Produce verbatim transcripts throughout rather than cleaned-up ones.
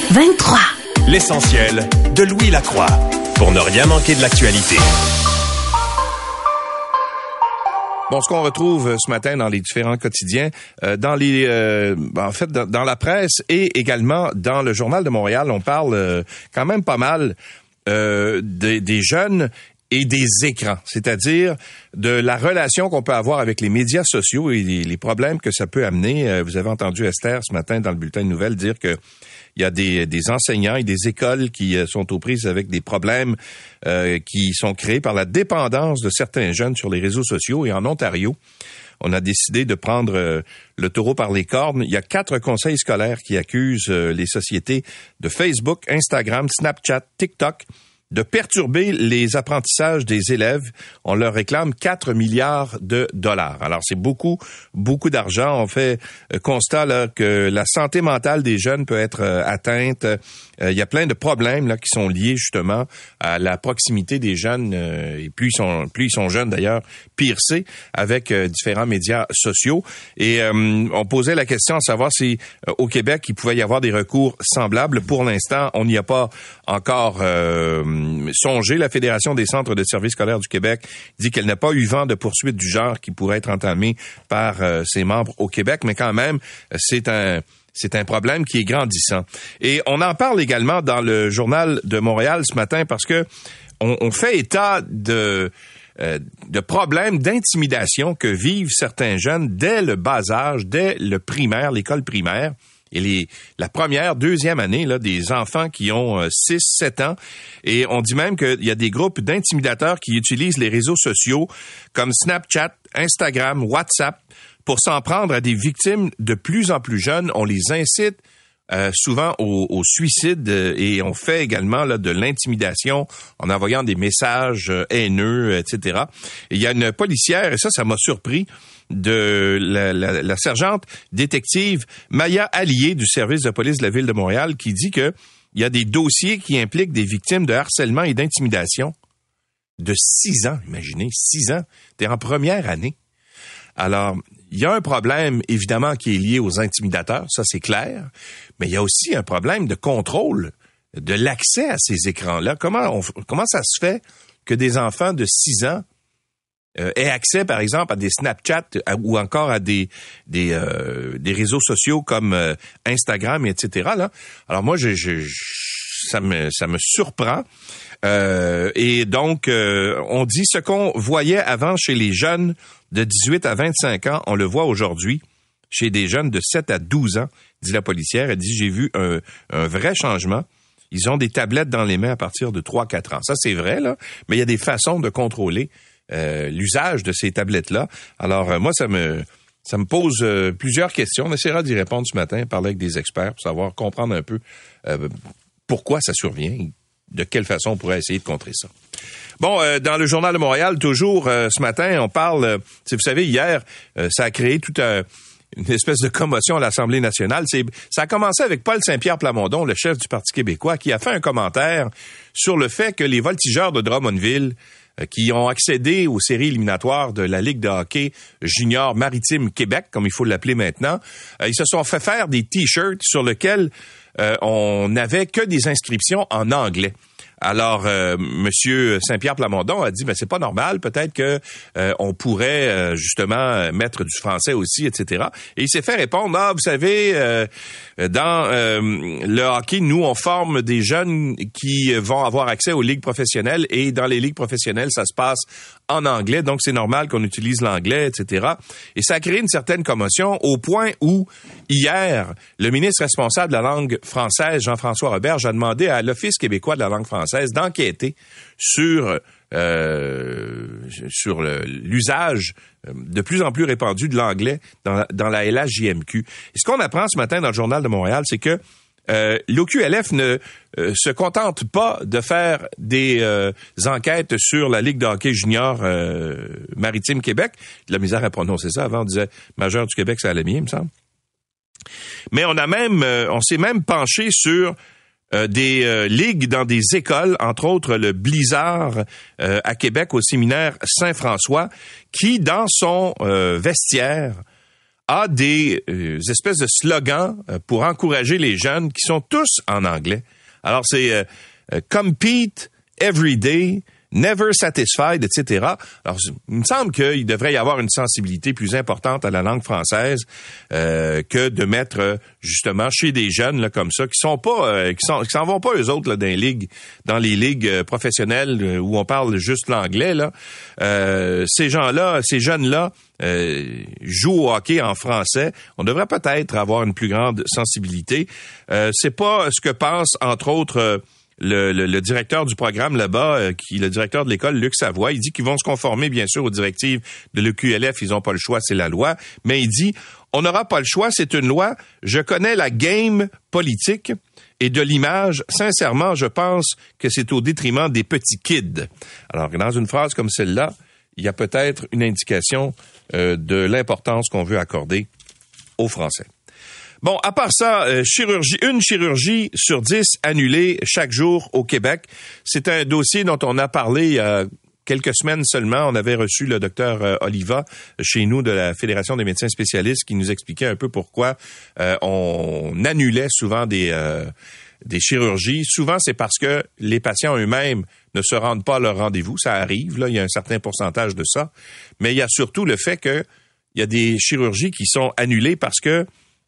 vingt-trois. L'essentiel de Louis Lacroix, pour ne rien manquer de l'actualité. Bon, ce qu'on retrouve ce matin dans les différents quotidiens, euh, dans les, euh, en fait, dans, dans la presse et également dans le Journal de Montréal, on parle euh, quand même pas mal euh, des, des jeunes et des écrans, c'est-à-dire de la relation qu'on peut avoir avec les médias sociaux et les, les problèmes que ça peut amener. Euh, vous avez entendu Esther ce matin dans le bulletin de nouvelles dire que il y a des, des enseignants et des écoles qui sont aux prises avec des problèmes euh, qui sont créés par la dépendance de certains jeunes sur les réseaux sociaux. Et en Ontario, on a décidé de prendre euh, le taureau par les cornes. Il y a quatre conseils scolaires qui accusent euh, les sociétés de Facebook, Instagram, Snapchat, TikTok de perturber les apprentissages des élèves. On leur réclame quatre milliards de dollars. Alors, c'est beaucoup, beaucoup d'argent. On fait euh, constat là, que la santé mentale des jeunes peut être euh, atteinte. Euh, il y a plein de problèmes là qui sont liés justement à la proximité des jeunes. Euh, et plus ils sont, plus ils sont jeunes d'ailleurs, pire c'est, avec euh, différents médias sociaux. Et euh, on posait la question à savoir si euh, au Québec, il pouvait y avoir des recours semblables. Pour l'instant, on n'y a pas encore euh, songé. La Fédération des centres de services scolaires du Québec dit qu'elle n'a pas eu vent de poursuite du genre qui pourrait être entamée par euh, ses membres au Québec, mais quand même, c'est un c'est un problème qui est grandissant. Et on en parle également dans le Journal de Montréal ce matin parce que on, on fait état de euh, de problèmes d'intimidation que vivent certains jeunes dès le bas âge, dès le primaire, l'école primaire. Et les, la première, deuxième année là, des enfants qui ont six, sept ans. Et on dit même qu'il y a des groupes d'intimidateurs qui utilisent les réseaux sociaux comme Snapchat, Instagram, WhatsApp pour s'en prendre à des victimes de plus en plus jeunes. On les incite euh, souvent au, au suicide euh, et on fait également là, de l'intimidation en envoyant des messages euh, haineux, et cetera. Et il y a une policière, et ça, ça m'a surpris, de la, la, la sergente détective Maya Allier du service de police de la Ville de Montréal qui dit que il y a des dossiers qui impliquent des victimes de harcèlement et d'intimidation de six ans. Imaginez, six ans. T'es en première année. Alors, il y a un problème, évidemment, qui est lié aux intimidateurs, ça c'est clair, mais il y a aussi un problème de contrôle de l'accès à ces écrans-là. Comment, on, comment ça se fait que des enfants de six ans Euh, aient accès, par exemple, à des Snapchat à, ou encore à des des euh, des réseaux sociaux comme euh, Instagram, et cetera. Là, alors moi, je, je, je ça me ça me surprend. Euh, et donc, euh, on dit ce qu'on voyait avant chez les jeunes de dix-huit à vingt-cinq ans, on le voit aujourd'hui chez des jeunes de sept à douze ans, dit la policière. Elle dit j'ai vu un, un vrai changement. Ils ont des tablettes dans les mains à partir de trois à quatre ans. Ça, c'est vrai, là, mais il y a des façons de contrôler Euh, l'usage de ces tablettes-là. Alors, euh, moi, ça me ça me pose euh, plusieurs questions. On essaiera d'y répondre ce matin, parler avec des experts pour savoir, comprendre un peu euh, pourquoi ça survient, de quelle façon on pourrait essayer de contrer ça. Bon, euh, dans le Journal de Montréal, toujours euh, ce matin, on parle, euh, vous savez, hier, euh, ça a créé tout un... une espèce de commotion à l'Assemblée nationale. C'est, ça a commencé avec Paul Saint-Pierre Plamondon, le chef du Parti québécois, qui a fait un commentaire sur le fait que les voltigeurs de Drummondville qui ont accédé aux séries éliminatoires de la Ligue de hockey junior Maritime Québec, comme il faut l'appeler maintenant, euh, ils se sont fait faire des T-shirts sur lesquels euh, on n'avait que des inscriptions en anglais. Alors, euh, Monsieur Saint-Pierre Plamondon a dit, ben c'est pas normal, peut-être que euh, on pourrait euh, justement mettre du français aussi, et cetera. Et il s'est fait répondre, ah, vous savez, euh, dans euh, le hockey, nous on forme des jeunes qui vont avoir accès aux ligues professionnelles et dans les ligues professionnelles, ça se passe en anglais, donc c'est normal qu'on utilise l'anglais, et cetera. Et ça a créé une certaine commotion au point où hier, le ministre responsable de la langue française, Jean-François Roberge, a demandé à l'Office québécois de la langue française d'enquêter sur euh, sur le, l'usage de plus en plus répandu de l'anglais dans, dans la L H J M Q. Et ce qu'on apprend ce matin dans le Journal de Montréal, c'est que euh, l'O Q L F ne euh, se contente pas de faire des euh, enquêtes sur la Ligue de hockey junior euh, Maritime Québec. De la misère à prononcer ça. Avant, on disait Majeur du Québec, ça allait bien, il me semble. Mais on a même, euh, on s'est même penché sur Euh, des euh, ligues dans des écoles, entre autres le Blizzard euh, à Québec au séminaire Saint-François, qui, dans son euh, vestiaire, a des euh, espèces de slogans euh, pour encourager les jeunes qui sont tous en anglais. Alors, c'est euh, euh, « Compete every day », Never satisfied, et cetera. Alors, il me semble qu'il devrait y avoir une sensibilité plus importante à la langue française euh, que de mettre justement chez des jeunes là comme ça qui sont pas, euh, qui sont, qui s'en vont pas eux autres là dans les ligues, dans les ligues professionnelles où on parle juste l'anglais là. Euh, ces gens-là, ces jeunes-là euh, jouent au hockey en français. On devrait peut-être avoir une plus grande sensibilité. Euh, c'est pas ce que pense entre autres. Euh, Le, le, le directeur du programme là-bas, euh, qui le directeur de l'école, Luc Savoie, il dit qu'ils vont se conformer, bien sûr, aux directives de l'E Q L F. Ils n'ont pas le choix, c'est la loi. Mais il dit, on n'aura pas le choix, c'est une loi. Je connais la game politique et de l'image. Sincèrement, je pense que c'est au détriment des petits kids. Alors, dans une phrase comme celle-là, il y a peut-être une indication euh, de l'importance qu'on veut accorder aux Français. Bon, à part ça, euh, chirurgie, une chirurgie sur dix annulée chaque jour au Québec. C'est un dossier dont on a parlé il y a quelques semaines seulement. On avait reçu le docteur euh, Oliva chez nous de la Fédération des médecins spécialistes qui nous expliquait un peu pourquoi euh, on annulait souvent des euh, des chirurgies. Souvent, c'est parce que les patients eux-mêmes ne se rendent pas à leur rendez-vous. Ça arrive, là, il y a un certain pourcentage de ça. Mais il y a surtout le fait que il y a des chirurgies qui sont annulées parce que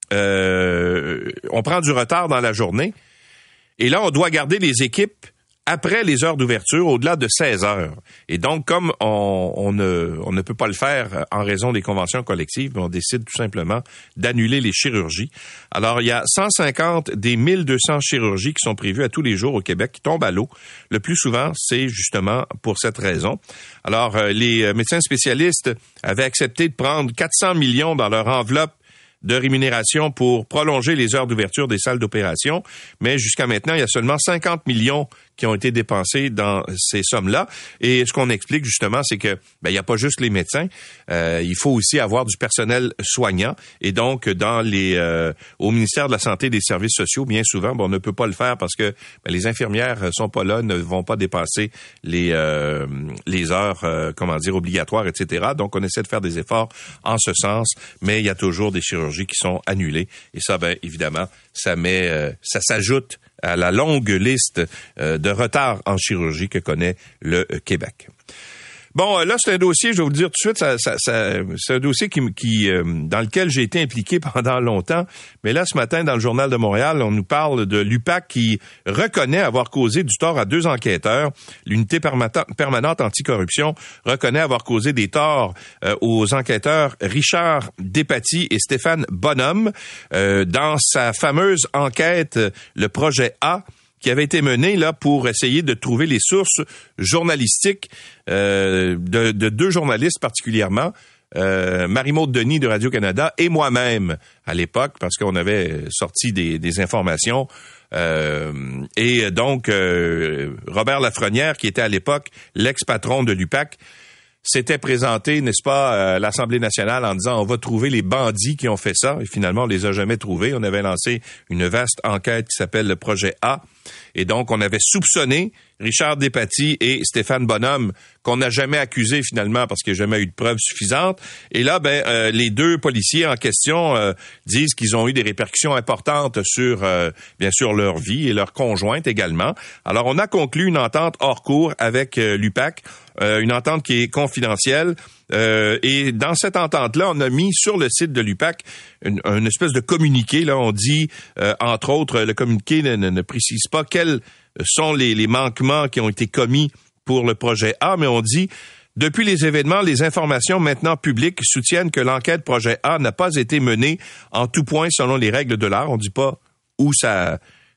Euh, on prend du retard dans la journée et là, on doit garder les équipes après les heures d'ouverture, au-delà de seize heures. Et donc, comme on, on, ne, on ne peut pas le faire en raison des conventions collectives, on décide tout simplement d'annuler les chirurgies. Alors, il y a cent cinquante des mille deux cents chirurgies qui sont prévues à tous les jours au Québec qui tombent à l'eau. Le plus souvent, c'est justement pour cette raison. Alors, les médecins spécialistes avaient accepté de prendre quatre cents millions dans leur enveloppe de rémunération pour prolonger les heures d'ouverture des salles d'opération, mais jusqu'à maintenant, il y a seulement cinquante millions qui ont été dépensés dans ces sommes-là. Et ce qu'on explique justement, c'est que ben il y a pas juste les médecins, euh, il faut aussi avoir du personnel soignant. Et donc, dans les euh, au ministère de la Santé et des Services sociaux, bien souvent, ben, on ne peut pas le faire parce que ben, les infirmières sont pas là, ne vont pas dépasser les euh, les heures, euh, comment dire, obligatoires, et cetera. Donc, on essaie de faire des efforts en ce sens, mais il y a toujours des chirurgies qui sont annulées. Et ça, ben évidemment, ça met, euh, ça s'ajoute à la longue liste euh, de retard en chirurgie que connaît le euh, Québec. Bon, là, c'est un dossier, je vais vous le dire tout de suite, ça, ça, ça, c'est un dossier qui, qui euh, dans lequel j'ai été impliqué pendant longtemps. Mais là, ce matin, dans le Journal de Montréal, on nous parle de l'U P A C qui reconnaît avoir causé du tort à deux enquêteurs. L'unité permanente anticorruption reconnaît avoir causé des torts euh, aux enquêteurs Richard Despatie et Stéphane Bonhomme euh, dans sa fameuse enquête, le projet A, qui avait été mené là pour essayer de trouver les sources journalistiques euh, de, de deux journalistes particulièrement, euh, Marie-Maude Denis de Radio-Canada et moi-même à l'époque, parce qu'on avait sorti des, des informations. Euh, et donc, euh, Robert Lafrenière, qui était à l'époque l'ex-patron de l'U P A C, s'était présenté, n'est-ce pas, à l'Assemblée nationale en disant on va trouver les bandits qui ont fait ça. Et finalement, on les a jamais trouvés. On avait lancé une vaste enquête qui s'appelle le projet A. Et donc, on avait soupçonné Richard Despatie et Stéphane Bonhomme, qu'on n'a jamais accusé finalement parce qu'il n'y a jamais eu de preuves suffisantes. Et là, ben, euh, les deux policiers en question euh, disent qu'ils ont eu des répercussions importantes sur, euh, bien sûr, leur vie et leur conjointe également. Alors, on a conclu une entente hors cours avec euh, l'U P A C, euh, une entente qui est confidentielle. Euh, et dans cette entente-là, on a mis sur le site de l'U P A C une, une espèce de communiqué. Là, on dit, euh, entre autres, le communiqué ne, ne, ne précise pas quels sont les, les manquements qui ont été commis pour le projet A, mais on dit « Depuis les événements, les informations maintenant publiques soutiennent que l'enquête projet A n'a pas été menée en tout point selon les règles de l'art. » On dit pas où ça...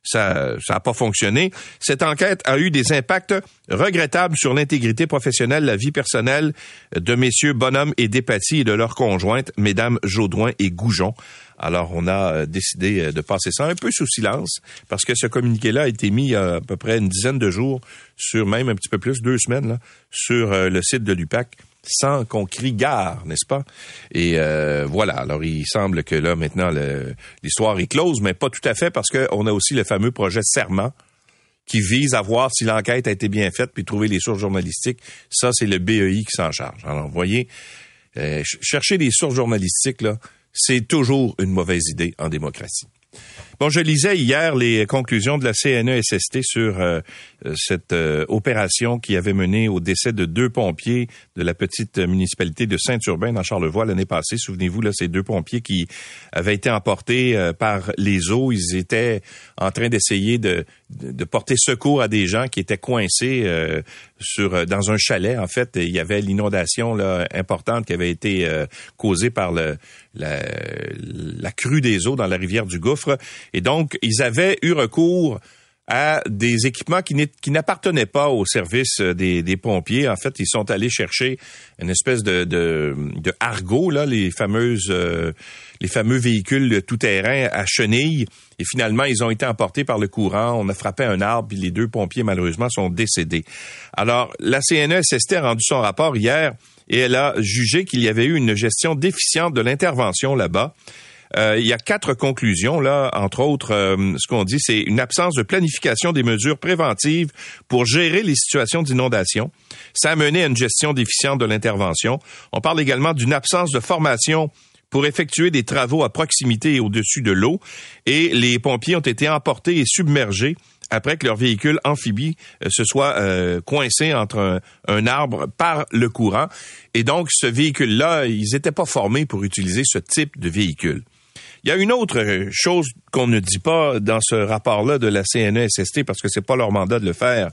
Ça ça a pas fonctionné. Cette enquête a eu des impacts regrettables sur l'intégrité professionnelle, la vie personnelle de messieurs Bonhomme et Despatie et de leurs conjointes, mesdames Jaudoin et Goujon. Alors, on a décidé de passer ça un peu sous silence parce que ce communiqué-là a été mis il y a à peu près une dizaine de jours, sur même un petit peu plus, deux semaines, là, sur le site de l'U P A C, sans qu'on crie gare, n'est-ce pas? Et euh, voilà, alors il semble que là, maintenant, le, l'histoire est close, mais pas tout à fait, parce qu'on a aussi le fameux projet Serment qui vise à voir si l'enquête a été bien faite puis trouver les sources journalistiques. Ça, c'est le B E I qui s'en charge. Alors, vous voyez, euh, chercher des sources journalistiques, là, c'est toujours une mauvaise idée en démocratie. Bon, je lisais hier les conclusions de la C N E S S T sur euh, cette euh, opération qui avait mené au décès de deux pompiers de la petite municipalité de Saint-Urbain dans Charlevoix l'année passée. Souvenez-vous, là, ces deux pompiers qui avaient été emportés euh, par les eaux. Ils étaient en train d'essayer de, de, de porter secours à des gens qui étaient coincés euh, sur dans un chalet. En fait, il y avait l'inondation là importante qui avait été euh, causée par le la, la crue des eaux dans la rivière du Gouffre. Et donc, ils avaient eu recours à des équipements qui, qui n'appartenaient pas au service des, des pompiers. En fait, ils sont allés chercher une espèce de, de, de Argo, là, les fameuses, euh, les fameux véhicules tout-terrain à chenilles. Et finalement, ils ont été emportés par le courant. On a frappé un arbre, puis les deux pompiers, malheureusement, sont décédés. Alors, la C N E S S T a rendu son rapport hier et elle a jugé qu'il y avait eu une gestion déficiente de l'intervention là-bas. Euh, il y a quatre conclusions, là, entre autres, euh, ce qu'on dit, c'est une absence de planification des mesures préventives pour gérer les situations d'inondation. Ça a mené à une gestion déficiente de l'intervention. On parle également d'une absence de formation pour effectuer des travaux à proximité et au-dessus de l'eau. Et les pompiers ont été emportés et submergés après que leur véhicule amphibie euh, se soit euh, coincé entre un, un arbre par le courant. Et donc, ce véhicule-là, ils n'étaient pas formés pour utiliser ce type de véhicule. Il y a une autre chose qu'on ne dit pas dans ce rapport-là de la C N E S S T parce que c'est pas leur mandat de le faire.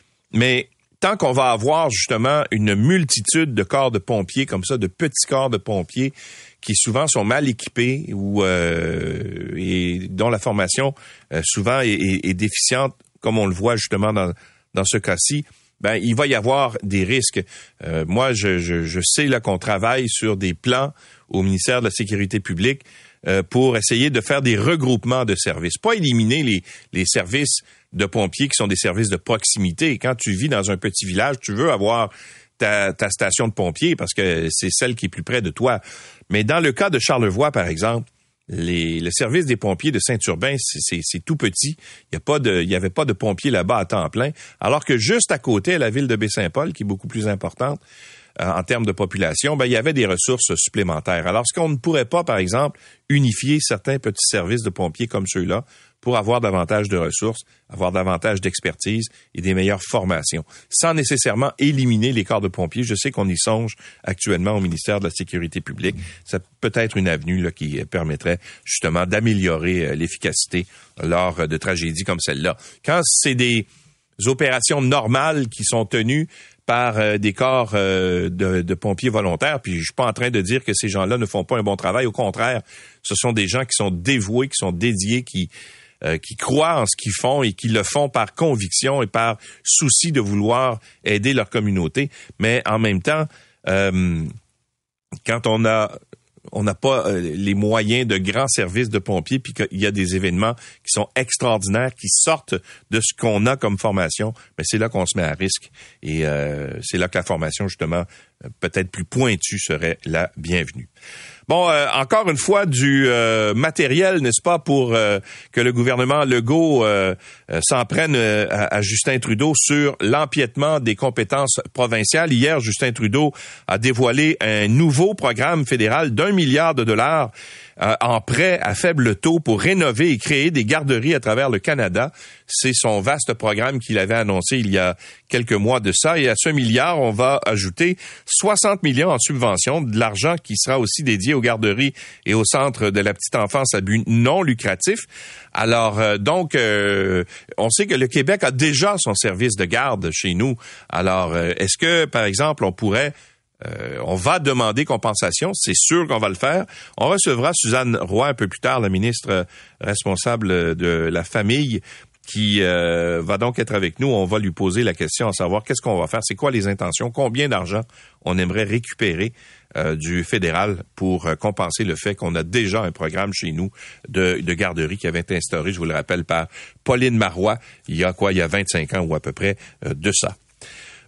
Mais tant qu'on va avoir justement une multitude de corps de pompiers comme ça, de petits corps de pompiers qui souvent sont mal équipés ou euh, et dont la formation euh, souvent est, est, est déficiente, comme on le voit justement dans, dans ce cas-ci, ben il va y avoir des risques. Euh, moi, je, je, je sais là qu'on travaille sur des plans au ministère de la Sécurité publique euh, pour essayer de faire des regroupements de services, pas éliminer les, les services de pompiers qui sont des services de proximité. Quand tu vis dans un petit village, tu veux avoir ta, ta station de pompiers parce que c'est celle qui est plus près de toi. Mais dans le cas de Charlevoix, par exemple, les, le service des pompiers de Saint-Urbain, c'est, c'est, c'est tout petit. Il y a pas de, il y avait pas de pompiers là-bas à temps plein. Alors que juste à côté, la ville de Baie-Saint-Paul, qui est beaucoup plus importante euh, en termes de population, ben il y avait des ressources supplémentaires. Alors, ce qu'on ne pourrait pas, par exemple, unifier certains petits services de pompiers comme ceux-là pour avoir davantage de ressources, avoir davantage d'expertise et des meilleures formations, sans nécessairement éliminer les corps de pompiers. Je sais qu'on y songe actuellement au ministère de la Sécurité publique. Ça peut être une avenue là, qui permettrait justement d'améliorer euh, l'efficacité lors de tragédies comme celle-là. Quand c'est des opérations normales qui sont tenues par euh, des corps euh, de, de pompiers volontaires, puis je suis pas en train de dire que ces gens-là ne font pas un bon travail. Au contraire, ce sont des gens qui sont dévoués, qui sont dédiés, qui Euh, qui croient en ce qu'ils font et qui le font par conviction et par souci de vouloir aider leur communauté. Mais en même temps, euh, quand on a on n'a pas euh, les moyens de grands services de pompiers, puis qu'il y a des événements qui sont extraordinaires, qui sortent de ce qu'on a comme formation, mais c'est là qu'on se met à risque. Et euh, c'est là que la formation, justement, peut-être plus pointue serait la bienvenue. Bon, euh, encore une fois, du euh, matériel, n'est-ce pas, pour euh, que le gouvernement Legault euh, euh, s'en prenne euh, à, à Justin Trudeau sur l'empiètement des compétences provinciales. Hier, Justin Trudeau a dévoilé un nouveau programme fédéral d'un milliard de dollars euh, en prêt à faible taux pour rénover et créer des garderies à travers le Canada. C'est son vaste programme qu'il avait annoncé il y a quelques mois de ça. Et à ce milliard, on va ajouter soixante millions en subventions, de l'argent qui sera aussi dédié aux garderies et au centre de la petite enfance à but non lucratif. Alors, euh, donc, euh, on sait que le Québec a déjà son service de garde chez nous. Alors, euh, est-ce que, par exemple, on pourrait... Euh, on va demander compensation, c'est sûr qu'on va le faire. On recevra Suzanne Roy un peu plus tard, la ministre responsable de la famille, qui euh, va donc être avec nous. On va lui poser la question à savoir qu'est-ce qu'on va faire, c'est quoi les intentions, combien d'argent on aimerait récupérer euh, du fédéral pour euh, compenser le fait qu'on a déjà un programme chez nous de, de garderie qui avait été instauré, je vous le rappelle, par Pauline Marois, il y a quoi, il y a vingt-cinq ans ou à peu près euh, de ça.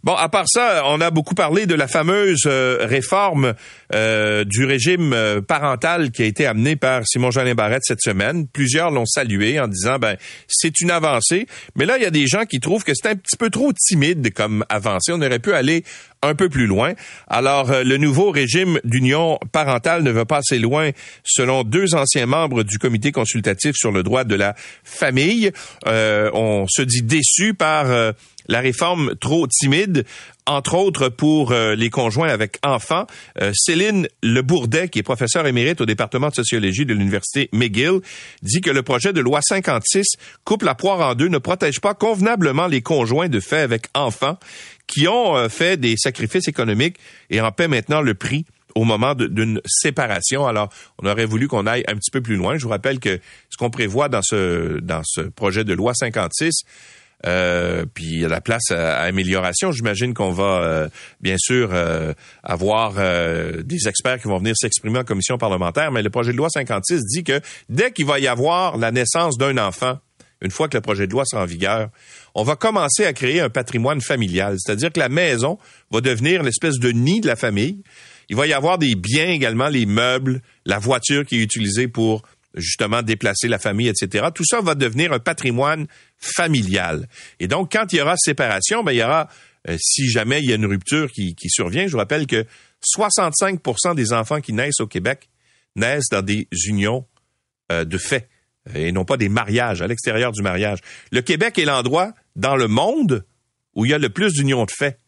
Bon, à part ça, on a beaucoup parlé de la fameuse euh, réforme euh, du régime euh, parental qui a été amenée par Simon-Jolin Barrette cette semaine. Plusieurs l'ont salué en disant, ben, c'est une avancée. Mais là, il y a des gens qui trouvent que c'est un petit peu trop timide comme avancée. On aurait pu aller un peu plus loin. Alors, euh, le nouveau régime d'union parentale ne va pas assez loin, selon deux anciens membres du comité consultatif sur le droit de la famille. Euh, on se dit déçu par euh, la réforme trop timide, entre autres pour euh, les conjoints avec enfants. Euh, Céline Lebourdet, qui est professeure émérite au département de sociologie de l'Université McGill, dit que le projet de loi cinquante-six coupe la poire en deux, ne protège pas convenablement les conjoints de fait avec enfants qui ont euh, fait des sacrifices économiques et en paient maintenant le prix au moment de, d'une séparation. Alors, on aurait voulu qu'on aille un petit peu plus loin. Je vous rappelle que ce qu'on prévoit dans ce dans ce projet de loi cinquante-six, Euh, puis il y a la place à, à amélioration. J'imagine qu'on va euh, bien sûr euh, avoir euh, des experts qui vont venir s'exprimer en commission parlementaire, mais le projet de loi cinquante-six dit que dès qu'il va y avoir la naissance d'un enfant, une fois que le projet de loi sera en vigueur, on va commencer à créer un patrimoine familial. C'est-à-dire que la maison va devenir l'espèce de nid de la famille. Il va y avoir des biens également, les meubles, la voiture qui est utilisée pour justement déplacer la famille, et cetera. Tout ça va devenir un patrimoine familial. Et donc, quand il y aura séparation, ben il y aura, euh, si jamais il y a une rupture qui, qui survient, je vous rappelle que soixante-cinq pour cent des enfants qui naissent au Québec naissent dans des unions euh, de fait et non pas des mariages, à l'extérieur du mariage. Le Québec est l'endroit dans le monde où il y a le plus d'unions de fait.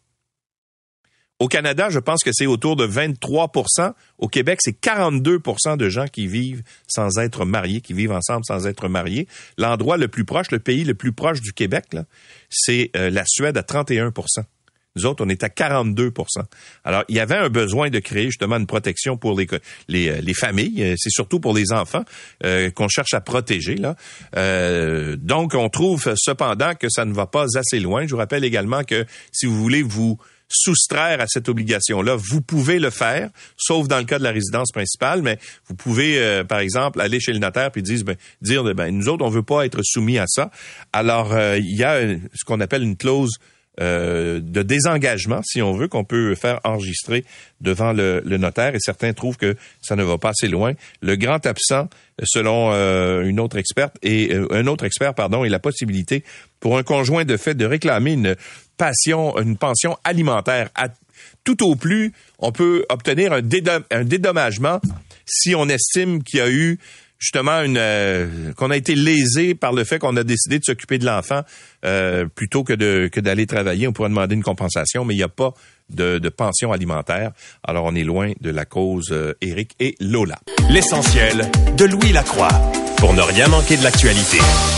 Au Canada, je pense que c'est autour de vingt-trois pour cent. Au Québec, c'est quarante-deux pour cent de gens qui vivent sans être mariés, qui vivent ensemble sans être mariés. L'endroit le plus proche, le pays le plus proche du Québec, là, c'est euh, la Suède à trente et un pour cent. Nous autres, on est à quarante-deux pour cent. Alors, il y avait un besoin de créer justement une protection pour les les, les familles. C'est surtout pour les enfants euh, qu'on cherche à protéger, là. Euh, donc, on trouve cependant que ça ne va pas assez loin. Je vous rappelle également que si vous voulez vous soustraire à cette obligation-là, vous pouvez le faire, sauf dans le cas de la résidence principale, mais vous pouvez, euh, par exemple, aller chez le notaire puis dire, ben, dire, ben, nous autres, on veut pas être soumis à ça. Alors, euh, il y a ce qu'on appelle une clause Euh, de désengagement, si on veut, qu'on peut faire enregistrer devant le, le notaire, et certains trouvent que ça ne va pas assez loin. Le grand absent, selon euh, une autre experte, et euh, un autre expert, pardon, est la possibilité pour un conjoint de fait de réclamer une passion, une pension alimentaire. À, tout au plus, on peut obtenir un, dédom- un dédommagement si on estime qu'il y a eu justement une euh, qu'on a été lésé par le fait qu'on a décidé de s'occuper de l'enfant euh, plutôt que de que d'aller travailler. On pourrait demander une compensation, mais il n'y a pas de, de pension alimentaire. Alors on est loin de la cause euh, Éric et Lola. L'essentiel de Louis Lacroix pour ne rien manquer de l'actualité.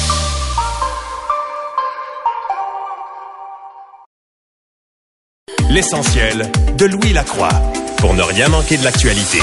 L'essentiel de Louis Lacroix pour ne rien manquer de l'actualité.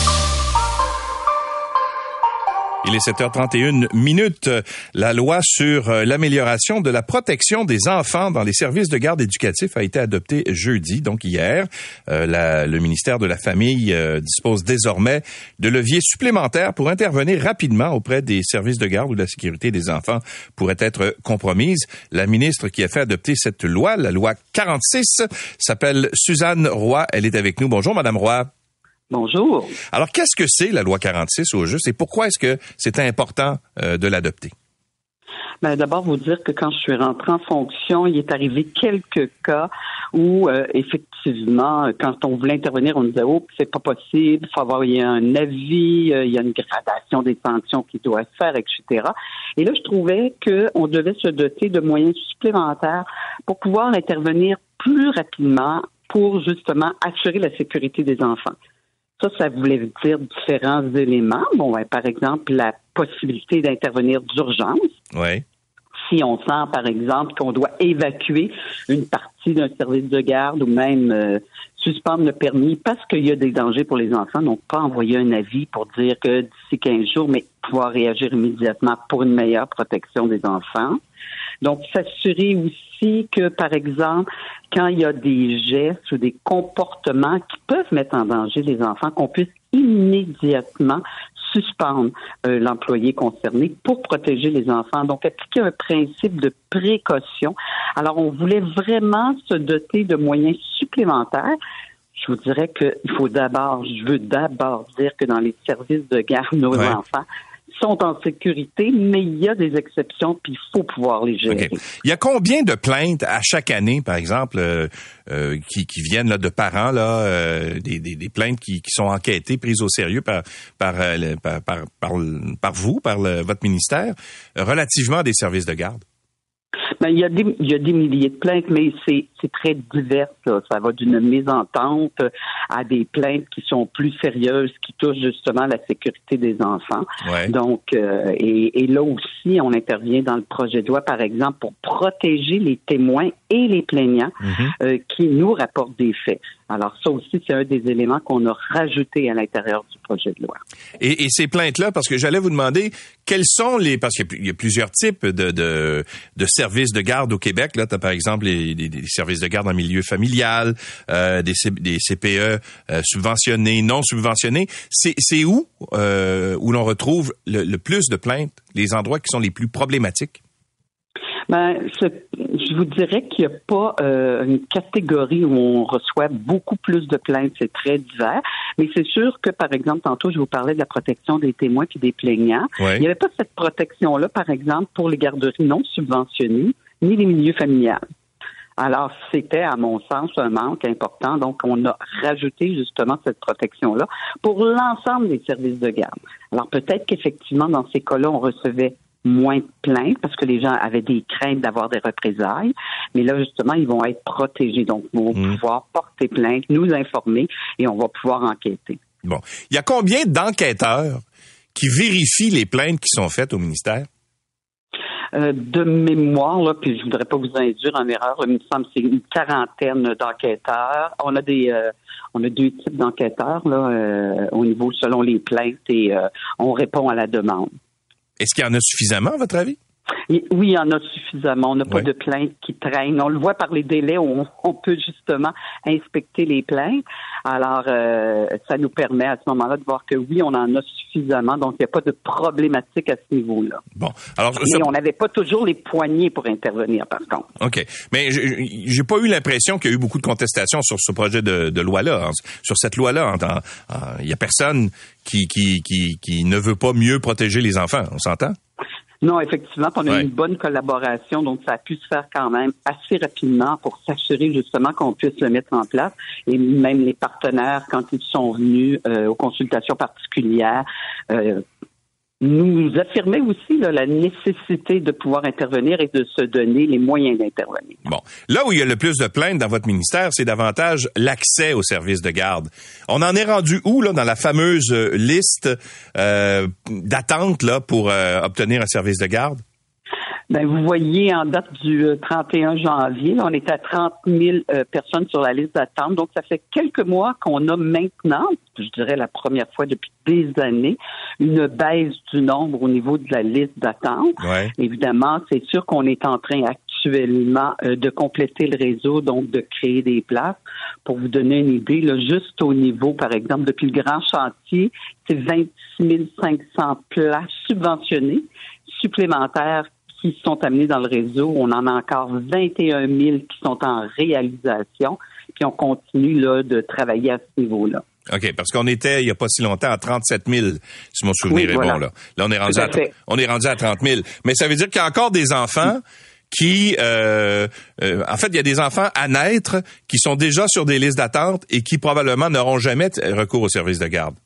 Il est sept heures trente et une minutes. La loi sur l'amélioration de la protection des enfants dans les services de garde éducatifs a été adoptée jeudi, donc hier. Euh, la, le ministère de la Famille euh, dispose désormais de leviers supplémentaires pour intervenir rapidement auprès des services de garde où la sécurité des enfants pourrait être compromise. La ministre qui a fait adopter cette loi, la loi quarante-six, s'appelle Suzanne Roy. Elle est avec nous. Bonjour, Madame Roy. Bonjour. Alors, qu'est-ce que c'est la loi quarante-six au juste et pourquoi est-ce que c'est important euh, de l'adopter? Ben, d'abord, vous dire que quand je suis rentrée en fonction, il est arrivé quelques cas où, euh, effectivement, quand on voulait intervenir, on disait « Oh, c'est pas possible, il faut avoir il y a un avis, euh, il y a une gradation des sanctions qui doit se faire, et cetera » Et là, je trouvais qu'on devait se doter de moyens supplémentaires pour pouvoir intervenir plus rapidement pour, justement, assurer la sécurité des enfants. Ça, ça voulait dire différents éléments. Bon, ben, par exemple, la possibilité d'intervenir d'urgence. Oui. Si on sent, par exemple, qu'on doit évacuer une partie d'un service de garde ou même euh, suspendre le permis parce qu'il y a des dangers pour les enfants, donc pas envoyer un avis pour dire que d'ici quinze jours, mais pouvoir réagir immédiatement pour une meilleure protection des enfants. Donc, s'assurer aussi que, par exemple, quand il y a des gestes ou des comportements qui peuvent mettre en danger les enfants, qu'on puisse immédiatement suspendre euh, l'employé concerné pour protéger les enfants. Donc, appliquer un principe de précaution. Alors, on voulait vraiment se doter de moyens supplémentaires. Je vous dirais qu'il faut d'abord, je veux d'abord dire que dans les services de garde, nos ouais. enfants sont en sécurité, mais il y a des exceptions, puis il faut pouvoir les gérer. Okay. Il y a combien de plaintes à chaque année, par exemple, euh, euh, qui, qui viennent là de parents, là, euh, des, des, des plaintes qui, qui sont enquêtées, prises au sérieux par par euh, par, par, par, par vous, par le, votre ministère, relativement à des services de garde? Ben, il y a des, il y a des milliers de plaintes, mais c'est, c'est très divers, là. Ça va d'une mésentente à des plaintes qui sont plus sérieuses, qui touchent justement la sécurité des enfants. Ouais. Donc, euh, et, et là aussi, on intervient dans le projet de loi, par exemple, pour protéger les témoins et les plaignants mm-hmm. euh, qui nous rapportent des faits. Alors ça aussi, c'est un des éléments qu'on a rajouté à l'intérieur du projet de loi. Et, et ces plaintes-là, parce que j'allais vous demander, quels sont les... Parce qu'il y a plusieurs types de, de, de services de garde au Québec. Là, tu as par exemple les, les, les services de garde en milieu familial, euh, des, C, des C P E euh, subventionnés, non subventionnés. C'est, c'est où, euh, où l'on retrouve le, le plus de plaintes, les endroits qui sont les plus problématiques? Ben, je vous dirais qu'il n'y a pas euh, une catégorie où on reçoit beaucoup plus de plaintes. C'est très divers. Mais c'est sûr que, par exemple, tantôt, je vous parlais de la protection des témoins puis des plaignants. Ouais. Il n'y avait pas cette protection-là, par exemple, pour les garderies non subventionnées ni les milieux familiales. Alors, c'était, à mon sens, un manque important. Donc, on a rajouté justement cette protection-là pour l'ensemble des services de garde. Alors, peut-être qu'effectivement, dans ces cas-là, on recevait moins de plaintes parce que les gens avaient des craintes d'avoir des représailles. Mais là, justement, ils vont être protégés. Donc, ils vont mmh. pouvoir porter plainte, nous informer et on va pouvoir enquêter. Bon. Il y a combien d'enquêteurs qui vérifient les plaintes qui sont faites au ministère? Euh, de mémoire, là, puis je voudrais pas vous induire en erreur, il me semble que c'est une quarantaine d'enquêteurs. On a des euh, on a deux types d'enquêteurs là, euh, au niveau selon les plaintes et euh, on répond à la demande. Est-ce qu'il y en a suffisamment, à votre avis? Oui, il y en a suffisamment. On n'a pas ouais. de plaintes qui traînent. On le voit par les délais où on, on peut justement inspecter les plaintes. Alors, euh, ça nous permet à ce moment-là de voir que oui, on en a suffisamment. Donc, il n'y a pas de problématique à ce niveau-là. Bon. Alors, Mais ce... on n'avait pas toujours les poignées pour intervenir, par contre. OK. Mais j'ai pas eu l'impression qu'il y a eu beaucoup de contestations sur ce projet de, de loi-là, hein, sur cette loi-là. Il y a personne qui, qui, qui, qui ne veut pas mieux protéger les enfants. On s'entend? Non, effectivement, on a ouais. eu une bonne collaboration, donc ça a pu se faire quand même assez rapidement pour s'assurer justement qu'on puisse le mettre en place. Et même les partenaires, quand ils sont venus euh, aux consultations particulières, euh, nous affirmaient aussi là, la nécessité de pouvoir intervenir et de se donner les moyens d'intervenir. Bon. Là où il y a le plus de plaintes dans votre ministère, c'est davantage l'accès aux services de garde. On en est rendu où, là, dans la fameuse liste euh, d'attente là, pour euh, obtenir un service de garde? Ben, vous voyez, en date du trente et un janvier, là, on est à trente mille euh, personnes sur la liste d'attente. Donc, ça fait quelques mois qu'on a maintenant, je dirais la première fois depuis des années, une baisse du nombre au niveau de la liste d'attente. Ouais. Évidemment, c'est sûr qu'on est en train actuellement euh, de compléter le réseau, donc de créer des places. Pour vous donner une idée, là, juste au niveau, par exemple, depuis le grand chantier, c'est vingt-six mille cinq cents places subventionnées supplémentaires qui sont amenés dans le réseau. On en a encore vingt et un mille qui sont en réalisation, puis on continue là, de travailler à ce niveau-là. OK, parce qu'on était, il n'y a pas si longtemps, à trente-sept mille, si mon souvenir oui, est voilà. bon. Là, là on, est rendu à, on est rendu à trente mille. Mais ça veut dire qu'il y a encore des enfants qui... Euh, euh, en fait, il y a des enfants à naître qui sont déjà sur des listes d'attente et qui probablement n'auront jamais recours au service de garde.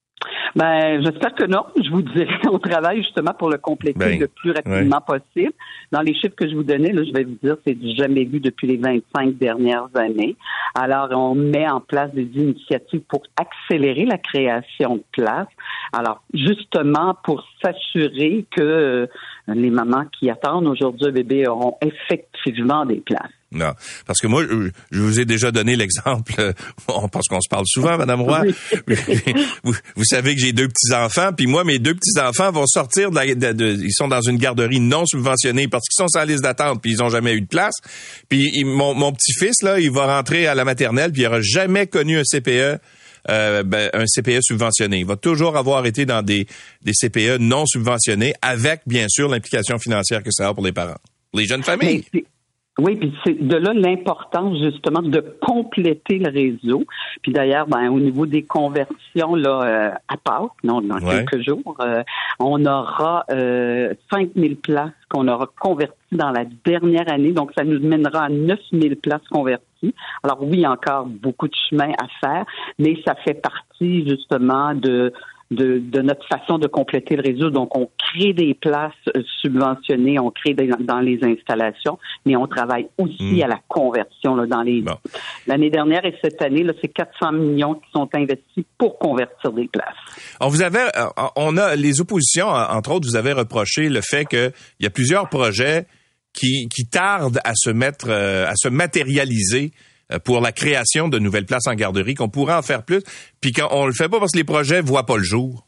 Ben, j'espère que non. Je vous dirais, on travaille justement pour le compléter ben, le plus rapidement ouais. possible. Dans les chiffres que je vous donnais, là, je vais vous dire, c'est du jamais vu depuis les vingt-cinq dernières années. Alors, on met en place des initiatives pour accélérer la création de places. Alors, justement, pour s'assurer que euh, les mamans qui attendent aujourd'hui un bébé auront effectivement des places. Non, parce que moi, je vous ai déjà donné l'exemple, parce qu'on se parle souvent, Madame Roy. Oui. vous, vous savez que j'ai deux petits-enfants, puis moi, mes deux petits-enfants vont sortir, de la, de, de, ils sont dans une garderie non subventionnée parce qu'ils sont sur la liste d'attente, puis ils ont jamais eu de place. Puis il, mon, mon petit-fils, là, il va rentrer à la maternelle, puis il n'aura jamais connu un C P E euh, ben, un C P E subventionné. Il va toujours avoir été dans des, des C P E non subventionnés, avec, bien sûr, l'implication financière que ça a pour les parents, les jeunes familles. Mais, oui, puis c'est de là l'importance justement de compléter le réseau. Puis d'ailleurs, ben au niveau des conversions là euh, à Pâques, non, dans ouais. quelques jours, euh, on aura euh, cinq mille places qu'on aura converties dans la dernière année. Donc ça nous mènera à neuf mille places converties. Alors oui, il y a encore beaucoup de chemin à faire, mais ça fait partie justement de De, de notre façon de compléter le réseau. Donc, on crée des places subventionnées, on crée des, dans les installations, mais on travaille aussi mmh. à la conversion là, dans les. Bon. L'année dernière et cette année, là, c'est quatre cents millions qui sont investis pour convertir des places. On vous avait, on a les oppositions, entre autres, vous avez reproché le fait qu'il y a plusieurs projets qui, qui tardent à se mettre, à se matérialiser pour la création de nouvelles places en garderie, qu'on pourrait en faire plus, puis qu'on le fait pas parce que les projets voient pas le jour.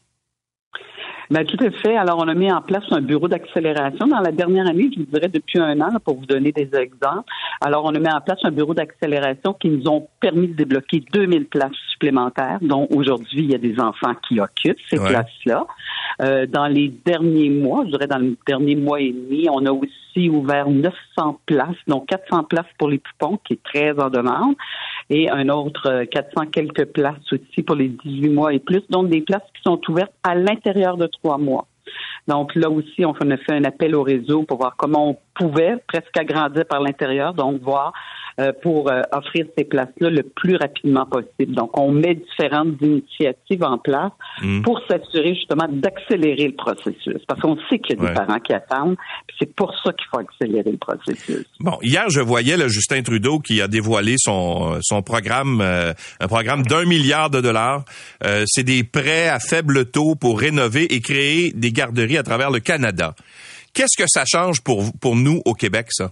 Ben, tout à fait. Alors, on a mis en place un bureau d'accélération. Dans la dernière année, je vous dirais depuis un an, là, pour vous donner des exemples. Alors, on a mis en place un bureau d'accélération qui nous ont permis de débloquer deux mille places supplémentaires, dont aujourd'hui, il y a des enfants qui occupent ces ouais. places-là. Euh, dans les derniers mois, je dirais dans le dernier mois et demi, on a aussi ouvert neuf cents places, donc quatre cents places pour les poupons, qui est très en demande, et un autre quatre cents quelques places aussi pour les dix-huit mois et plus, donc des places qui sont ouvertes à l'intérieur de trois mois. Donc là aussi, on a fait un appel au réseau pour voir comment on pouvait presque agrandir par l'intérieur, donc voir euh, pour euh, offrir ces places-là le plus rapidement possible. Donc, on met différentes initiatives en place mmh. pour s'assurer justement d'accélérer le processus. Parce qu'on sait qu'il y a des ouais. parents qui attendent, puis c'est pour ça qu'il faut accélérer le processus. Bon, hier, je voyais là, Justin Trudeau qui a dévoilé son son programme, euh, un programme d'un milliard de dollars. Euh, c'est des prêts à faible taux pour rénover et créer des garderies à travers le Canada. Qu'est-ce que ça change pour pour nous au Québec, ça?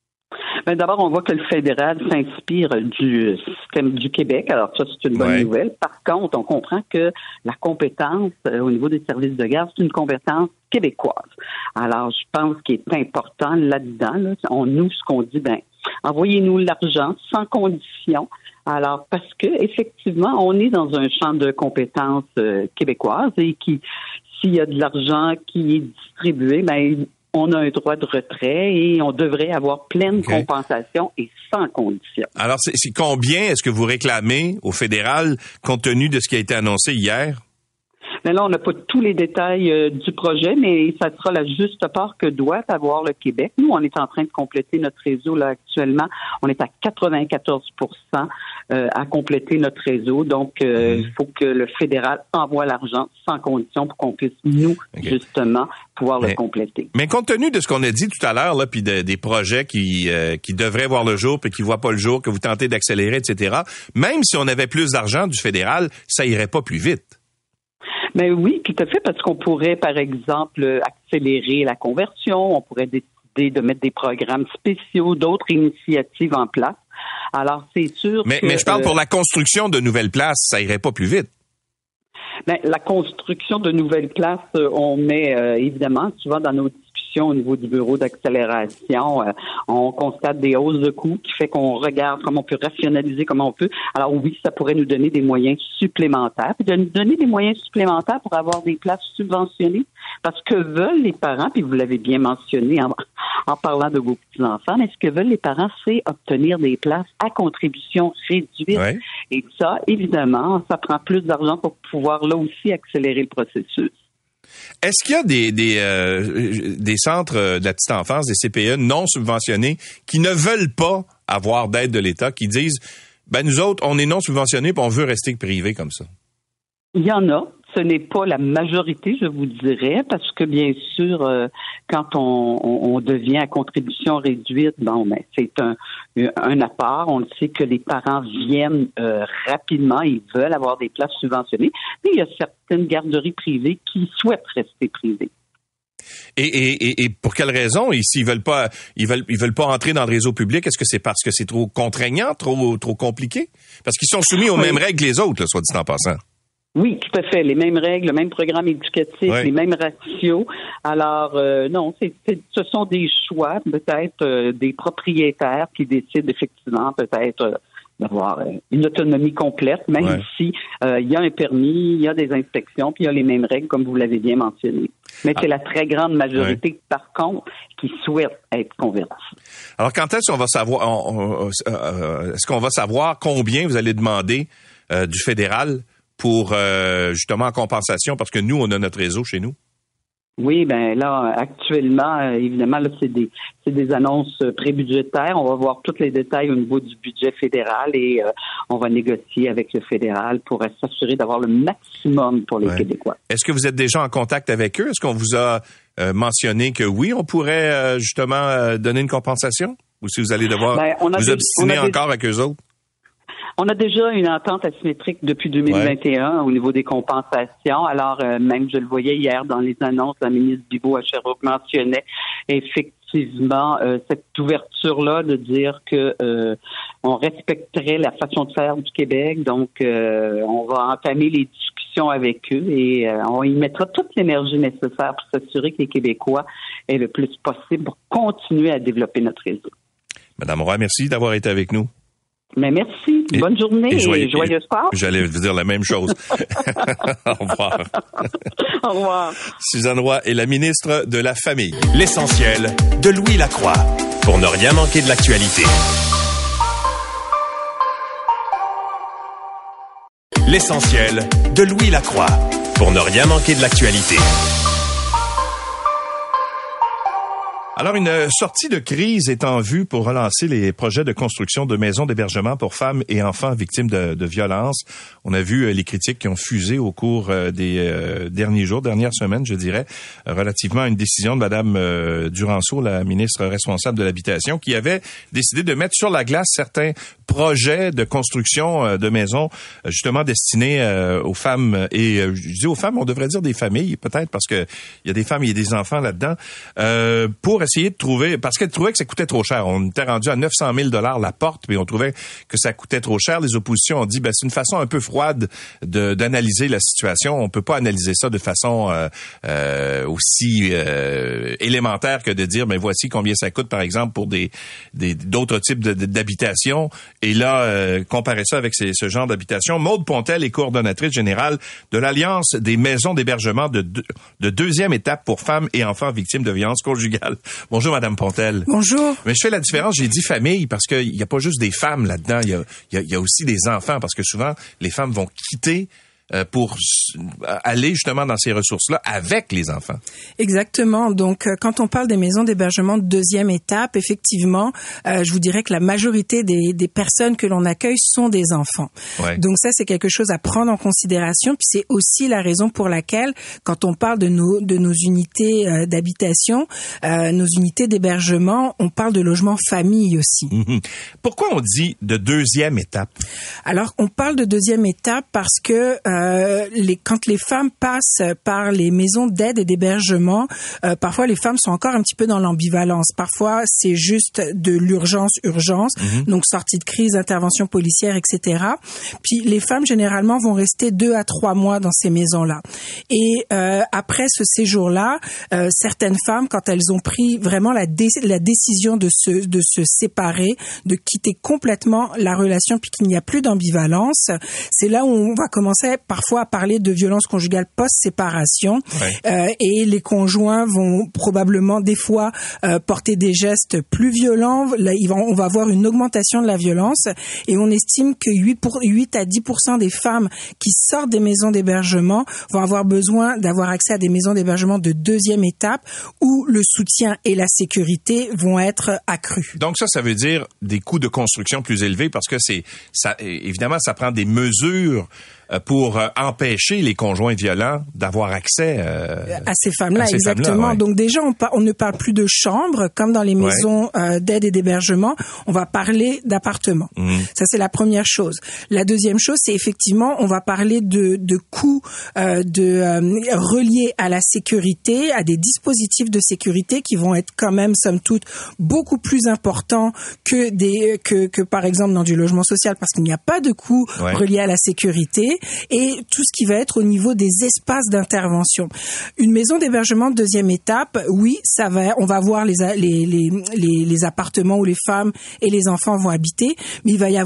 Ben d'abord, on voit que le fédéral s'inspire du système du Québec. Alors ça, c'est une bonne ouais. nouvelle. Par contre, on comprend que la compétence euh, au niveau des services de garde, c'est une compétence québécoise. Alors, je pense qu'il est important là-dedans, là, on nous, ce qu'on dit, ben envoyez-nous l'argent sans condition. Alors, parce que effectivement, on est dans un champ de compétences euh, québécoises et qui, s'il y a de l'argent qui est distribué, ben on a un droit de retrait et on devrait avoir pleine okay. compensation et sans condition. Alors, c'est, c'est combien est-ce que vous réclamez au fédéral compte tenu de ce qui a été annoncé hier? Mais là, on n'a pas tous les détails euh, du projet, mais ça sera la juste part que doit avoir le Québec. Nous, on est en train de compléter notre réseau là actuellement. On est à quatre-vingt-quatorze pour cent euh, à compléter notre réseau. Donc, euh, il mmh. faut que le fédéral envoie l'argent sans condition pour qu'on puisse, nous, okay. justement, pouvoir mais, le compléter. Mais compte tenu de ce qu'on a dit tout à l'heure, là, puis de, des projets qui euh, qui devraient voir le jour puis qui voient pas le jour, que vous tentez d'accélérer, et cetera, même si on avait plus d'argent du fédéral, ça irait pas plus vite. Mais oui, tout à fait, parce qu'on pourrait, par exemple, accélérer la conversion, on pourrait décider de mettre des programmes spéciaux, d'autres initiatives en place. Alors, c'est sûr mais, que... Mais je parle euh, pour la construction de nouvelles places, ça irait pas plus vite. Ben, la construction de nouvelles places, euh, on met euh, évidemment souvent dans nos discussions au niveau du bureau d'accélération, euh, on constate des hausses de coûts qui fait qu'on regarde comment on peut rationaliser, comment on peut. Alors oui, ça pourrait nous donner des moyens supplémentaires, puis de nous donner des moyens supplémentaires pour avoir des places subventionnées, parce que veulent les parents, puis vous l'avez bien mentionné en, en parlant de vos petits-enfants, mais ce que veulent les parents, c'est obtenir des places à contribution réduite. Ouais. Et ça, évidemment, ça prend plus d'argent pour pouvoir là aussi accélérer le processus. Est-ce qu'il y a des des, euh, des centres de la petite enfance, des C P E non subventionnés qui ne veulent pas avoir d'aide de l'État, qui disent ben nous autres, on est non subventionnés puis on veut rester privé comme ça? Il y en a. Ce n'est pas la majorité, je vous dirais, parce que bien sûr, euh, quand on, on, on devient à contribution réduite, bon, ben c'est un, un apport. On le sait que les parents viennent euh, rapidement, ils veulent avoir des places subventionnées, mais il y a certaines garderies privées qui souhaitent rester privées. Et, et, et pour quelle raison? Et s'ils veulent pas, ils veulent, ils veulent pas entrer dans le réseau public, est-ce que c'est parce que c'est trop contraignant, trop, trop compliqué? Parce qu'ils sont soumis aux oui. mêmes règles que les autres, là, soit dit en passant. Oui, tout à fait. Les mêmes règles, le même programme éducatif, oui. les mêmes ratios. Alors, euh, non, c'est, c'est, ce sont des choix, peut-être, euh, des propriétaires qui décident effectivement, peut-être, euh, d'avoir une autonomie complète, même ouais. si euh, il y a un permis, il y a des inspections, puis il y a les mêmes règles, comme vous l'avez bien mentionné. Mais ah. c'est la très grande majorité, ouais. par contre, qui souhaite être convertie. Alors, quand est-ce qu'on va savoir, on, on, euh, est-ce qu'on va savoir combien vous allez demander euh, du fédéral pour, euh, justement, en compensation, parce que nous, on a notre réseau chez nous? Oui, ben là, actuellement, euh, évidemment, là, c'est des c'est des annonces euh, prébudgétaires. On va voir tous les détails au niveau du budget fédéral et euh, on va négocier avec le fédéral pour s'assurer d'avoir le maximum pour les ouais. Québécois. Est-ce que vous êtes déjà en contact avec eux? Est-ce qu'on vous a euh, mentionné que oui, on pourrait euh, justement euh, donner une compensation? Ou si vous allez devoir ben, on a vous des, obstiner on a encore des... avec eux autres? On a déjà une entente asymétrique depuis deux mille vingt et un ouais. au niveau des compensations. Alors, euh, même, je le voyais hier dans les annonces, la ministre Bibeau à Sherbrooke mentionnait effectivement euh, cette ouverture-là de dire que euh, on respecterait la façon de faire du Québec. Donc, euh, on va entamer les discussions avec eux et euh, on y mettra toute l'énergie nécessaire pour s'assurer que les Québécois aient le plus possible pour continuer à développer notre réseau. Madame Roy, merci d'avoir été avec nous. Mais merci. Et, Bonne journée et, joyeux, et joyeuse Pâques. J'allais vous dire la même chose. Au revoir. Au revoir. Suzanne Roy est la ministre de la Famille. L'essentiel de Louis Lacroix. Pour ne rien manquer de l'actualité. L'essentiel de Louis Lacroix. Pour ne rien manquer de l'actualité. Alors, une sortie de crise est en vue pour relancer les projets de construction de maisons d'hébergement pour femmes et enfants victimes de, de violences. On a vu les critiques qui ont fusé au cours des euh, derniers jours, dernières semaines, je dirais, relativement à une décision de Mme euh, Duranceau, la ministre responsable de l'Habitation, qui avait décidé de mettre sur la glace certains projets de construction euh, de maisons justement destinés euh, aux femmes et, euh, je dis aux femmes, on devrait dire des familles, peut-être, parce que il y a des femmes, il y a des enfants là-dedans, euh, pour essayer de trouver, parce qu'elle trouvait que ça coûtait trop cher. On était rendu à neuf cent mille dollars la porte, mais on trouvait que ça coûtait trop cher. Les oppositions ont dit, ben c'est une façon un peu froide de d'analyser la situation. On peut pas analyser ça de façon euh, euh, aussi euh, élémentaire que de dire, ben voici combien ça coûte, par exemple, pour des des d'autres types de, de, d'habitations. Et là, euh, comparer ça avec ces, ce genre d'habitation. Maude Pontel est coordonnatrice générale de l'Alliance des maisons d'hébergement de, de, de deuxième étape pour femmes et enfants victimes de violences conjugales. Bonjour, Madame Pontel. Bonjour. Mais je fais la différence, j'ai dit famille, parce qu'il n'y a pas juste des femmes là-dedans, il y a, il y a, il y a aussi des enfants, parce que souvent, les femmes vont quitter pour aller justement dans ces ressources-là avec les enfants. Exactement. Donc, quand on parle des maisons d'hébergement de deuxième étape, effectivement, euh, je vous dirais que la majorité des, des personnes que l'on accueille sont des enfants. Ouais. Donc ça, c'est quelque chose à prendre en considération. Puis c'est aussi la raison pour laquelle, quand on parle de nos de nos unités euh, d'habitation, euh, nos unités d'hébergement, on parle de logement famille aussi. Mmh. Pourquoi on dit de deuxième étape? Alors, on parle de deuxième étape parce que euh, Euh, les, quand les femmes passent par les maisons d'aide et d'hébergement, euh, parfois les femmes sont encore un petit peu dans l'ambivalence. Parfois, c'est juste de l'urgence, urgence, mmh. donc sortie de crise, intervention policière, et cetera. Puis les femmes, généralement, vont rester deux à trois mois dans ces maisons-là. Et euh, après ce séjour-là, euh, certaines femmes, quand elles ont pris vraiment la, dé- la décision de se, de se séparer, de quitter complètement la relation, puis qu'il n'y a plus d'ambivalence, c'est là où on va commencer parfois à parler de violence conjugale post-séparation. Ouais. Euh, et les conjoints vont probablement des fois euh, porter des gestes plus violents. Là, ils vont, on va avoir une augmentation de la violence et on estime que huit à dix pour cent des femmes qui sortent des maisons d'hébergement vont avoir besoin d'avoir accès à des maisons d'hébergement de deuxième étape où le soutien et la sécurité vont être accrus. Donc ça, ça veut dire des coûts de construction plus élevés parce que c'est ça, évidemment, ça prend des mesures pour empêcher les conjoints violents d'avoir accès euh, à ces femmes-là, à ces exactement. Femmes-là, ouais. Donc déjà, on, par, on ne parle plus de chambres comme dans les maisons ouais. euh, d'aide et d'hébergement. On va parler d'appartements. Mmh. Ça, c'est la première chose. La deuxième chose, c'est effectivement, on va parler de, de coûts euh, de euh, reliés à la sécurité, à des dispositifs de sécurité qui vont être quand même, somme toute, beaucoup plus importants que des que que par exemple dans du logement social, parce qu'il n'y a pas de coûts ouais. reliés à la sécurité. Et tout ce qui va être au niveau des espaces d'intervention. Une maison d'hébergement de deuxième étape, oui, ça va, on va voir les, les, les, les, les appartements où les femmes et les enfants vont habiter, mais il va y avoir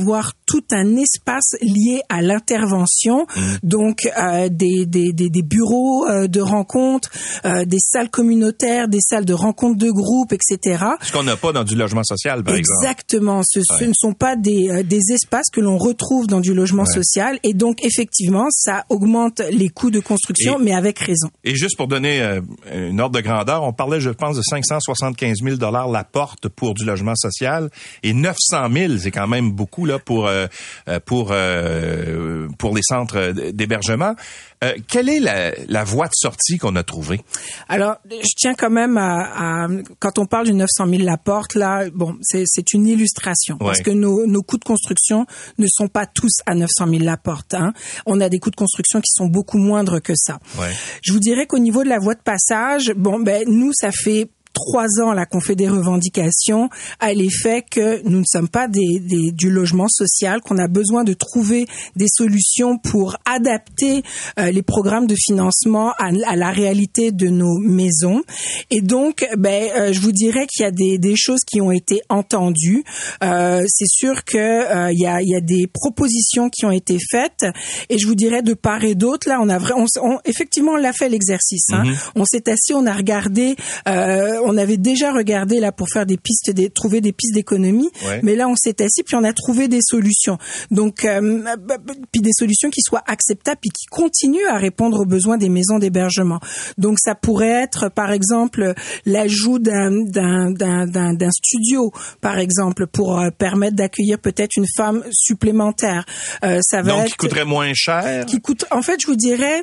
tout un espace lié à l'intervention, mmh. donc euh, des, des, des, des bureaux euh, de rencontres, euh, des salles communautaires, des salles de rencontres de groupe, et cetera. Ce qu'on n'a pas dans du logement social, par Exactement. exemple. Exactement. Ce, ouais. ce ne sont pas des, euh, des espaces que l'on retrouve dans du logement ouais. social, et donc effectivement, ça augmente les coûts de construction, et, mais avec raison. Et juste pour donner euh, une ordre de grandeur, on parlait, je pense, de cinq cent soixante-quinze mille dollars la porte pour du logement social, et neuf cent mille, c'est quand même beaucoup là pour euh, pour euh, pour les centres d'hébergement. Euh, quelle est la, la voie de sortie qu'on a trouvée? Alors, je tiens quand même à, à quand on parle du neuf cent mille la porte, là, bon, c'est, c'est une illustration ouais. parce que nos, nos coûts de construction ne sont pas tous à neuf cent mille la porte. Hein. On a des coûts de construction qui sont beaucoup moindres que ça. Ouais. Je vous dirais qu'au niveau de la voie de passage, bon, ben nous, ça fait trois ans là qu'on fait des revendications à l'effet que nous ne sommes pas des, des du logement social, qu'on a besoin de trouver des solutions pour adapter euh, les programmes de financement à, à la réalité de nos maisons. Et donc, ben, euh, je vous dirais qu'il y a des, des choses qui ont été entendues. Euh, c'est sûr que euh, il y a, il y a des propositions qui ont été faites. Et je vous dirais de part et d'autre, là, on a vraiment, on, on, effectivement, on l'a fait l'exercice. Hein. Mm-hmm. On s'est assis, on a regardé. Euh, On avait déjà regardé là pour faire des pistes, des, trouver des pistes d'économie, ouais. mais là on s'est assis puis on a trouvé des solutions. Donc euh, puis des solutions qui soient acceptables puis qui continuent à répondre aux besoins des maisons d'hébergement. Donc ça pourrait être par exemple l'ajout d'un d'un d'un d'un, d'un studio par exemple pour euh, permettre d'accueillir peut-être une femme supplémentaire. Euh, ça va Donc être, qui coûterait moins cher. Qui coûte. En fait, je vous dirais,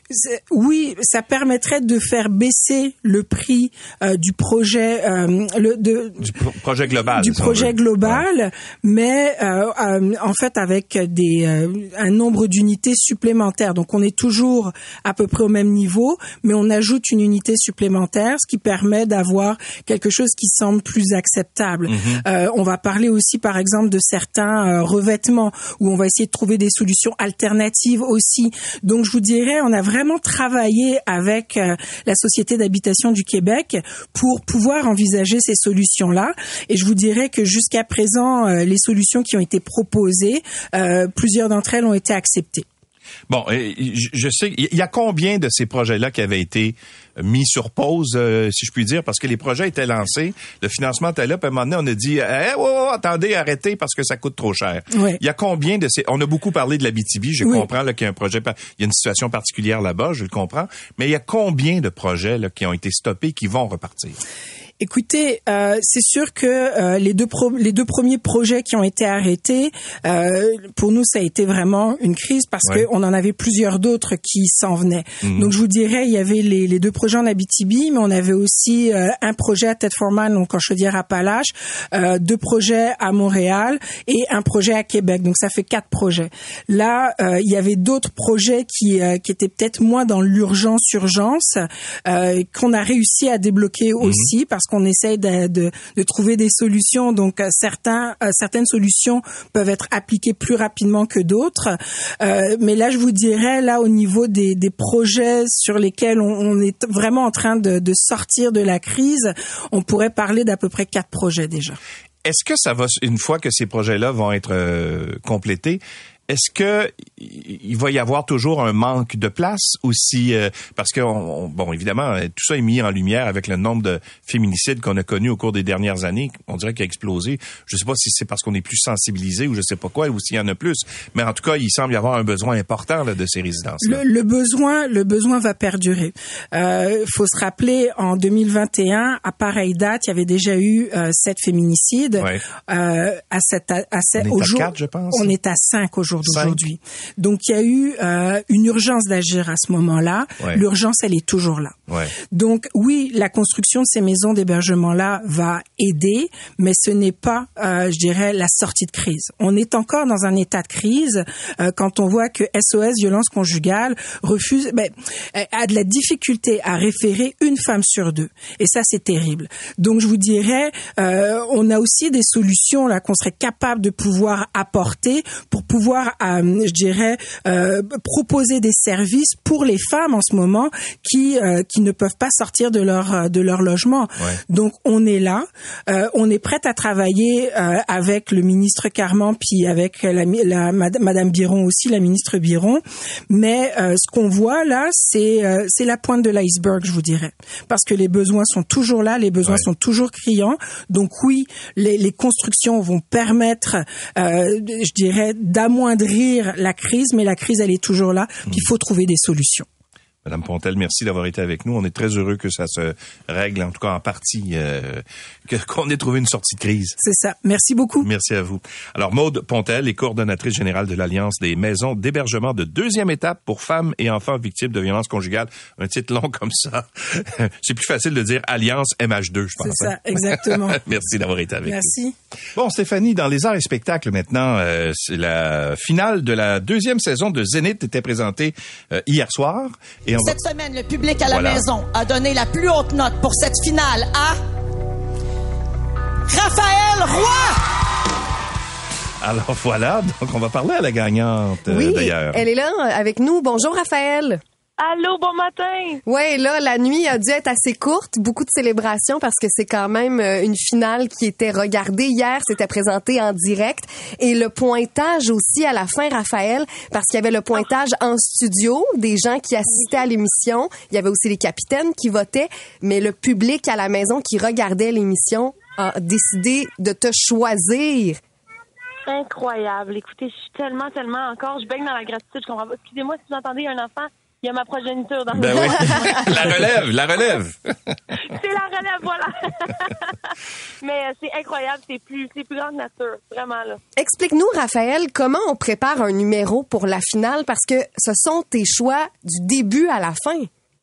oui, ça permettrait de faire baisser le prix euh, du projet euh, le de du pro- projet global du projet global ouais. mais euh, euh, en fait avec des euh, un nombre d'unités supplémentaires, donc on est toujours à peu près au même niveau mais on ajoute une unité supplémentaire, ce qui permet d'avoir quelque chose qui semble plus acceptable. Mm-hmm. Euh, on va parler aussi par exemple de certains euh, revêtements où on va essayer de trouver des solutions alternatives aussi. Donc je vous dirais, on a vraiment travaillé avec euh, la Société d'habitation du Québec pour pouvoir envisager ces solutions-là. Et je vous dirais que jusqu'à présent, euh, les solutions qui ont été proposées, euh, plusieurs d'entre elles ont été acceptées. Bon, je sais, il y a combien de ces projets-là qui avaient été mis sur pause, euh, si je puis dire, parce que les projets étaient lancés, le financement était là, puis à un moment donné, on a dit hey, oh, oh, attendez, arrêtez parce que ça coûte trop cher. Oui. Il y a combien de ces... On a beaucoup parlé de l'Abitibi, je oui. comprends là, qu'il y a un projet, il y a une situation particulière là-bas, je le comprends, mais il y a combien de projets là, qui ont été stoppés, qui vont repartir? Écoutez, euh, c'est sûr que euh, les deux pro- les deux premiers projets qui ont été arrêtés, euh, pour nous ça a été vraiment une crise parce ouais. que on en avait plusieurs d'autres qui s'en venaient. Mmh. Donc je vous dirais, il y avait les, les deux projets en Abitibi, mais on avait aussi euh, un projet à Thetford-Mines, donc en Chaudière-Appalaches, euh, deux projets à Montréal et un projet à Québec. Donc ça fait quatre projets. Là, euh, il y avait d'autres projets qui euh, qui étaient peut-être moins dans l'urgence-urgence, euh, qu'on a réussi à débloquer mmh. aussi parce qu'on essaye de, de, de trouver des solutions. Donc, certains, euh, certaines solutions peuvent être appliquées plus rapidement que d'autres. Euh, mais là, je vous dirais, là, au niveau des, des projets sur lesquels on, on est vraiment en train de, de sortir de la crise, on pourrait parler d'à peu près quatre projets déjà. Est-ce que ça va, une fois que ces projets-là vont être euh, complétés, est-ce que il va y avoir toujours un manque de place aussi euh, parce que on, bon évidemment tout ça est mis en lumière avec le nombre de féminicides qu'on a connus au cours des dernières années, on dirait qu'il a explosé. Je sais pas si c'est parce qu'on est plus sensibilisé ou je sais pas quoi ou s'il y en a plus, mais en tout cas, il semble y avoir un besoin important là, de ces résidences-là. Le, le besoin, le besoin va perdurer. Euh, faut se rappeler en deux mille vingt et un, à pareille date, il y avait déjà eu euh, sept féminicides. Ouais. Euh, à cette à, à cette, on est à quatre, je pense. On est à cinq aujourd'hui. Aujourd'hui. Donc, il y a eu euh, une urgence d'agir à ce moment-là. Ouais. L'urgence, elle est toujours là. Ouais. Donc, oui, la construction de ces maisons d'hébergement-là va aider, mais ce n'est pas, euh, je dirais, la sortie de crise. On est encore dans un état de crise euh, quand on voit que S O S Violence Conjugale refuse, ben, a de la difficulté à référer une femme sur deux. Et ça, c'est terrible. Donc, je vous dirais, euh, on a aussi des solutions là qu'on serait capable de pouvoir apporter pour pouvoir pouvoir, euh, je dirais, euh, proposer des services pour les femmes en ce moment qui euh, qui ne peuvent pas sortir de leur de leur logement. Ouais. Donc on est là, euh, on est prête à travailler euh, avec le ministre Carman puis avec la, la Madame Biron aussi, la ministre Biron. Mais euh, ce qu'on voit là, c'est euh, c'est la pointe de l'iceberg, je vous dirais, parce que les besoins sont toujours là, les besoins ouais. sont toujours criants. Donc oui, les, les constructions vont permettre, euh, je dirais, d'amoindrir la crise, mais la crise, elle est toujours là. Puis il faut trouver des solutions. Madame Pontel, merci d'avoir été avec nous. On est très heureux que ça se règle, en tout cas en partie, euh, que, qu'on ait trouvé une sortie de crise. C'est ça. Merci beaucoup. Merci à vous. Alors, Maude Pontel est coordonnatrice générale de l'Alliance des maisons d'hébergement de deuxième étape pour femmes et enfants victimes de violences conjugales. Un titre long comme ça. C'est plus facile de dire Alliance M H deux, je pense. C'est ça, exactement. Merci d'avoir été avec merci. nous. Merci. Bon, Stéphanie, dans les arts et spectacles maintenant, euh, c'est la finale de la deuxième saison de Zénith était présentée euh, hier soir. Et on Cette va... semaine, le public à la voilà. maison a donné la plus haute note pour cette finale à Raphaël Roy. Alors voilà, donc on va parler à la gagnante euh, oui, d'ailleurs. Elle est là avec nous. Bonjour Raphaël. Allô, bon matin! Ouais, là, la nuit a dû être assez courte, beaucoup de célébrations parce que c'est quand même une finale qui était regardée hier, c'était présenté en direct. Et le pointage aussi à la fin, Raphaël, parce qu'il y avait le pointage en studio, des gens qui assistaient à l'émission, il y avait aussi les capitaines qui votaient, mais le public à la maison qui regardait l'émission a décidé de te choisir. Incroyable. Écoutez, je suis tellement, tellement encore, je baigne dans la gratitude, je comprends pas. Excusez-moi si vous entendez un enfant. Il y a ma progéniture dans ben le oui. La relève, la relève. C'est la relève, voilà. Mais euh, c'est incroyable, c'est plus, c'est plus grande nature, vraiment là. Explique-nous, Raphaël, comment on prépare un numéro pour la finale parce que ce sont tes choix du début à la fin.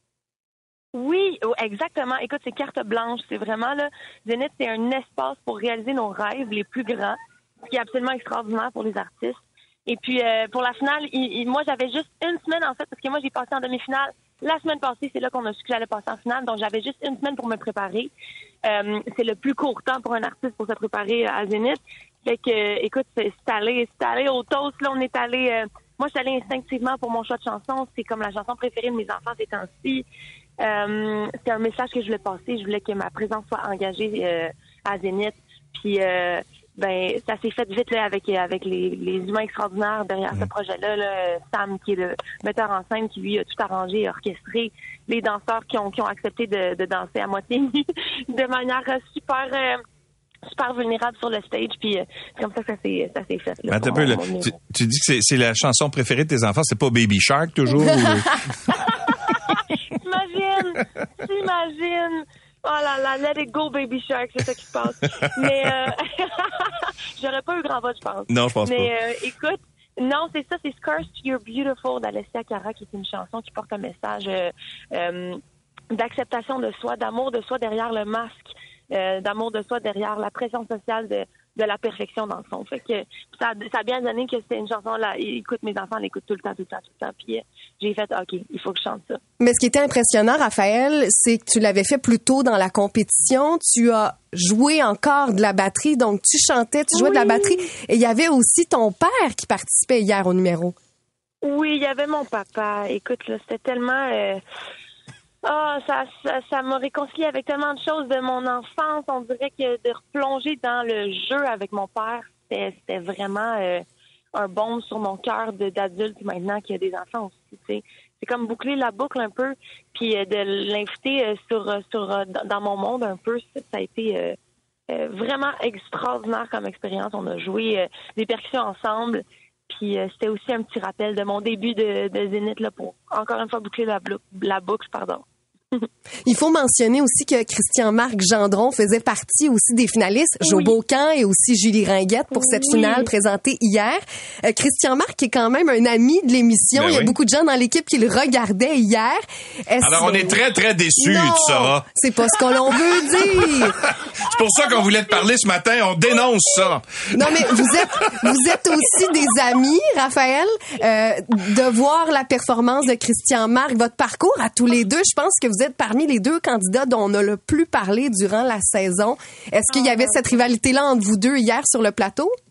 Oui, exactement. Écoute, c'est carte blanche, c'est vraiment là. Zénith, c'est un espace pour réaliser nos rêves les plus grands, ce qui est absolument extraordinaire pour les artistes. Et puis, euh, pour la finale, il, il, moi, j'avais juste une semaine, en fait, parce que moi, j'ai passé en demi-finale. La semaine passée, c'est là qu'on a su que j'allais passer en finale. Donc, j'avais juste une semaine pour me préparer. Euh, c'est le plus court temps pour un artiste pour se préparer à Zénith. Fait que, euh, écoute, c'est, c'est allé, c'est allé au toast. Là, on est allé... Euh, moi, je suis allée instinctivement pour mon choix de chanson. C'est comme la chanson préférée de mes enfants ces temps-ci. Euh, c'est un message que je voulais passer. Je voulais que ma présence soit engagée euh, à Zénith. Puis... Euh, ben ça s'est fait vite là avec avec les, les humains extraordinaires derrière mmh. ce projet-là, là. Sam qui est le metteur en scène qui lui a tout arrangé, orchestré, les danseurs qui ont qui ont accepté de, de danser à moitié de manière super euh, super vulnérable sur le stage, puis euh, c'est comme ça que ça s'est ça s'est fait. Là, Attends mon, un peu, là, tu, tu dis que c'est c'est la chanson préférée de tes enfants, c'est pas Baby Shark toujours? ou... T'imagines, t'imagines. Oh là là, let it go, Baby Shark, c'est ça qui se passe. Mais euh, j'aurais pas eu grand vote, je pense. Non, je pense Mais, pas. Mais euh, écoute, non, c'est ça, c'est Scarce You're Beautiful d'Alessia Cara, qui est une chanson qui porte un message euh, euh, d'acceptation de soi, d'amour de soi derrière le masque, euh, d'amour de soi derrière la pression sociale de, de la perfection dans le fond. Fait que ça, ça a bien donné que c'était une chanson là. Écoute, mes enfants l'écoutent tout le temps, tout le temps, tout le temps. Puis euh, j'ai fait, ok, il faut que je chante ça. Mais ce qui était impressionnant, Raphaël, c'est que tu l'avais fait plus tôt dans la compétition. Tu as joué encore de la batterie, donc tu chantais, tu jouais oui. de la batterie. Et il y avait aussi ton père qui participait hier au numéro. Oui, il y avait mon papa. Écoute, là, c'était tellement... Euh... Ah, oh, ça, ça, ça m'a réconcilié avec tellement de choses de mon enfance. On dirait que de replonger dans le jeu avec mon père, c'était, c'était vraiment euh, un baume sur mon cœur de, d'adulte maintenant qu'il y a des enfants aussi. Tu sais. C'est comme boucler la boucle un peu, puis euh, de l'inviter euh, sur, sur euh, dans mon monde un peu. Ça, ça a été euh, euh, vraiment extraordinaire comme expérience. On a joué euh, des percussions ensemble. Puis euh, c'était aussi un petit rappel de mon début de, de Zénith là, pour encore une fois boucler la, boucle, la boucle, pardon. Il faut mentionner aussi que Christian-Marc Gendron faisait partie aussi des finalistes, oui. Joe Beaucamp et aussi Julie Ringuette pour cette oui. finale présentée hier. Euh, Christian-Marc est quand même un ami de l'émission. Ben Il y a oui. beaucoup de gens dans l'équipe qui le regardaient hier. Est-ce Alors on est très très déçus, non, tu sauras. C'est pas ce qu'on l'on veut dire. C'est pour ça qu'on voulait te parler ce matin. On dénonce ça. Non mais vous êtes vous êtes aussi des amis, Raphaël, euh, de voir la performance de Christian-Marc, votre parcours à tous les deux. Je pense que vous êtes parmi les deux candidats dont on a le plus parlé durant la saison. Est-ce qu'il y avait cette rivalité-là entre vous deux hier sur le plateau?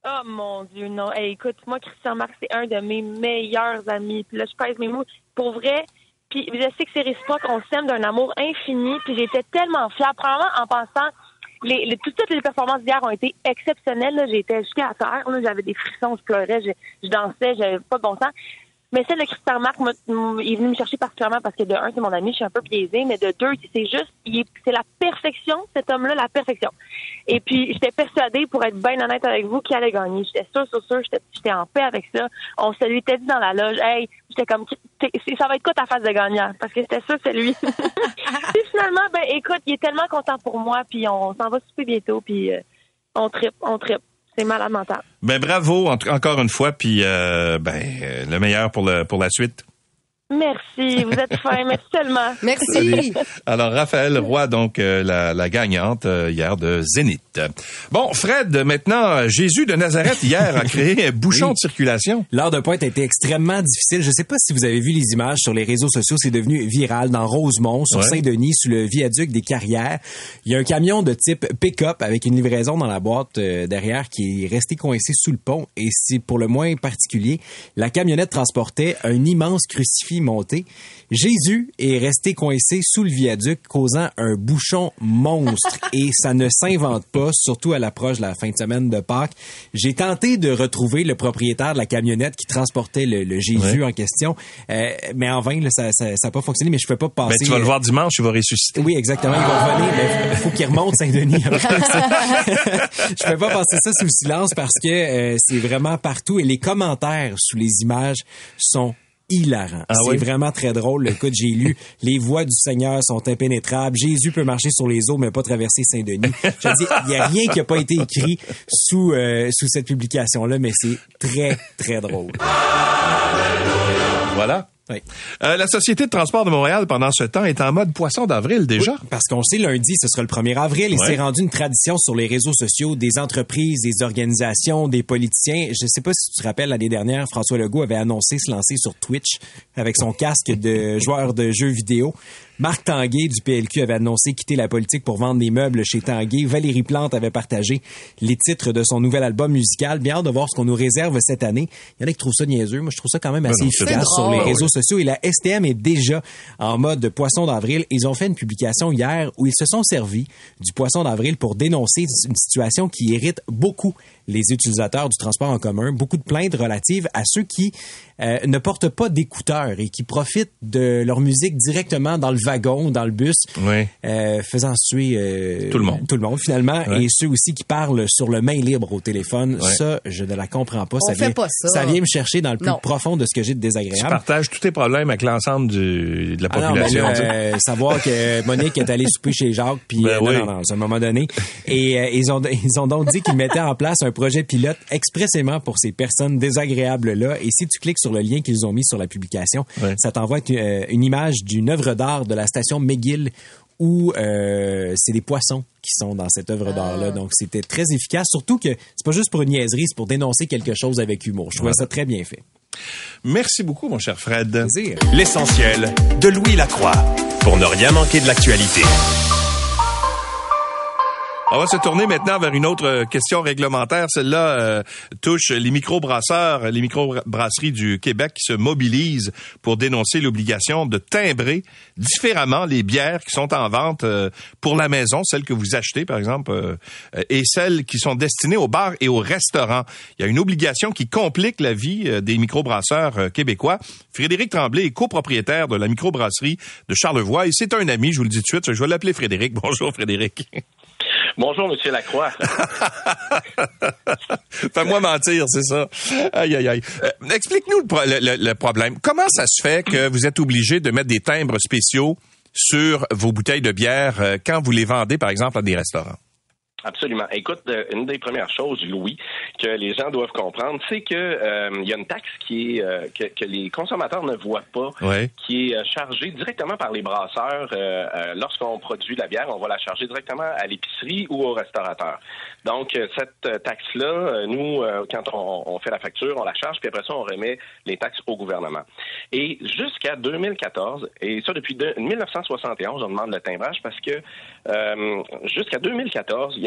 Oh mon Dieu, non. Hey, écoute, moi, Christian Marc, c'est un de mes meilleurs amis. Puis là, je pèse mes mots. Pour vrai, puis je sais que c'est réciproque, on s'aime d'un amour infini. Puis j'étais tellement fière. Premièrement, en pensant, les, les, toutes les performances d'hier ont été exceptionnelles. Là. J'étais jusqu'à à terre. Là. J'avais des frissons, je pleurais, je, je dansais, j'avais pas de bon sens. Mais celle de Christian Marc m'a, il est venu me chercher particulièrement parce que de un, c'est mon ami, je suis un peu biaisée, mais de deux, c'est juste, il est, c'est la perfection, cet homme-là, la perfection. Et puis, j'étais persuadée, pour être bien honnête avec vous, qu'il allait gagner. J'étais sûre, sûre, sûre, j'étais, j'étais en paix avec ça. On se lui était dit dans la loge, hey, j'étais comme, ça va être quoi ta face de gagnant? Parce que j'étais sûre que c'est lui. Puis finalement, ben, écoute, il est tellement content pour moi, puis on s'en va souper bientôt, puis euh, on trippe, on trippe. C'est malade mental. Ben bravo en, encore une fois, puis euh, ben euh, le meilleur pour le pour la suite. Merci, vous êtes fin, merci tellement. Merci. Alors, Raphaël Roy, donc euh, la, la gagnante euh, hier de Zénith. Bon, Fred, maintenant, Jésus de Nazareth hier a créé un bouchon oui. de circulation. L'heure de pointe a été extrêmement difficile. Je ne sais pas si vous avez vu les images sur les réseaux sociaux, c'est devenu viral dans Rosemont, sur ouais. Saint-Denis, sous le viaduc des Carrières. Il y a un camion de type pick-up avec une livraison dans la boîte euh, derrière qui est resté coincé sous le pont. Et c'est pour le moins particulier, la camionnette transportait un immense crucifix monté. Jésus est resté coincé sous le viaduc, causant un bouchon monstre. Et ça ne s'invente pas, surtout à l'approche de la fin de semaine de Pâques. J'ai tenté de retrouver le propriétaire de la camionnette qui transportait le, le Jésus ouais. en question, euh, mais en vain, là, ça n'a ça, ça pas fonctionné. Mais je ne peux pas passer. Ben, tu vas le voir dimanche, il va ressusciter. Oui, exactement. Il va revenir. Il faut qu'il remonte Saint-Denis. Je ne peux pas passer ça sous le silence parce que euh, c'est vraiment partout. Et les commentaires sous les images sont hilarant. Ah c'est oui? vraiment très drôle. Écoute, j'ai lu « Les voies du Seigneur sont impénétrables. Jésus peut marcher sur les eaux, mais pas traverser Saint-Denis. » Je veux dire, il n'y a rien qui n'a pas été écrit sous, euh, sous cette publication-là, mais c'est très, très drôle. Voilà. Oui. Euh, la Société de transport de Montréal, pendant ce temps, est en mode poisson d'avril déjà. Oui, parce qu'on sait, lundi, ce sera le premier avril et ouais. c'est rendu une tradition sur les réseaux sociaux des entreprises, des organisations, des politiciens. Je ne sais pas si tu te rappelles, l'année dernière, François Legault avait annoncé se lancer sur Twitch avec son casque de joueur de jeux vidéo. Marc Tanguay du P L Q avait annoncé quitter la politique pour vendre des meubles chez Tanguay. Valérie Plante avait partagé les titres de son nouvel album musical. Bien hâte de voir ce qu'on nous réserve cette année. Il y en a qui trouvent ça niaiseux. Moi, je trouve ça quand même assez non, efficace sur les réseaux sociaux. Et la S T M est déjà en mode poisson d'avril. Ils ont fait une publication hier où ils se sont servis du poisson d'avril pour dénoncer une situation qui irrite beaucoup les utilisateurs du transport en commun. Beaucoup de plaintes relatives à ceux qui euh, ne portent pas d'écouteurs et qui profitent de leur musique directement dans le wagon, dans le bus, oui. euh, faisant suer euh, tout le monde. Tout le monde, finalement. Oui. Et ceux aussi qui parlent sur le main libre au téléphone. Oui. Ça, je ne la comprends pas. On ça fait vient, pas ça. Ça vient me chercher dans le plus non. profond de ce que j'ai de désagréable. Tu partages tous tes problèmes avec l'ensemble du, de la population. Ah non, là, euh, savoir que Monique est allée souper chez Jacques, puis ben euh, oui. non, non, non, à un moment donné. Et euh, ils ont ils ont donc dit qu'ils mettaient en place un projet pilote expressément pour ces personnes désagréables-là. Et si tu cliques sur le lien qu'ils ont mis sur la publication, ouais. ça t'envoie une, euh, une image d'une œuvre d'art de la station McGill où euh, c'est des poissons qui sont dans cette œuvre d'art-là. Donc, c'était très efficace. Surtout que c'est pas juste pour une niaiserie, c'est pour dénoncer quelque chose avec humour. Je trouvais ouais. ça très bien fait. Merci beaucoup, mon cher Fred. Plaisir. L'essentiel de Louis Lacroix. Pour ne rien manquer de l'actualité. On va se tourner maintenant vers une autre question réglementaire. Celle-là euh, touche les microbrasseurs, les microbrasseries du Québec qui se mobilisent pour dénoncer l'obligation de timbrer différemment les bières qui sont en vente euh, pour la maison, celles que vous achetez par exemple, euh, et celles qui sont destinées aux bars et aux restaurants. Il y a une obligation qui complique la vie euh, des microbrasseurs euh, québécois. Frédéric Tremblay est copropriétaire de la microbrasserie de Charlevoix et c'est un ami, je vous le dis tout de suite, je vais l'appeler Frédéric. Bonjour Frédéric. Bonjour, Monsieur Lacroix. Fais-moi mentir, c'est ça. Aïe, aïe, aïe. Euh, explique-nous le, pro- le, le, le problème. Comment ça se fait que vous êtes obligé de mettre des timbres spéciaux sur vos bouteilles de bière euh, quand vous les vendez, par exemple, à des restaurants? Absolument. Écoute, une des premières choses, Louis, que les gens doivent comprendre, c'est que euh, il y a une taxe qui est euh, que, que les consommateurs ne voient pas, ouais. qui est chargée directement par les brasseurs. Euh, euh, lorsqu'on produit la bière, on va la charger directement à l'épicerie ou au restaurateur. Donc, cette taxe-là, nous, euh, quand on, on fait la facture, on la charge, puis après ça, on remet les taxes au gouvernement. Et jusqu'à deux mille quatorze, et ça depuis de, dix-neuf cent soixante et onze, on demande le timbrage parce que euh, jusqu'à deux mille quatorze, il y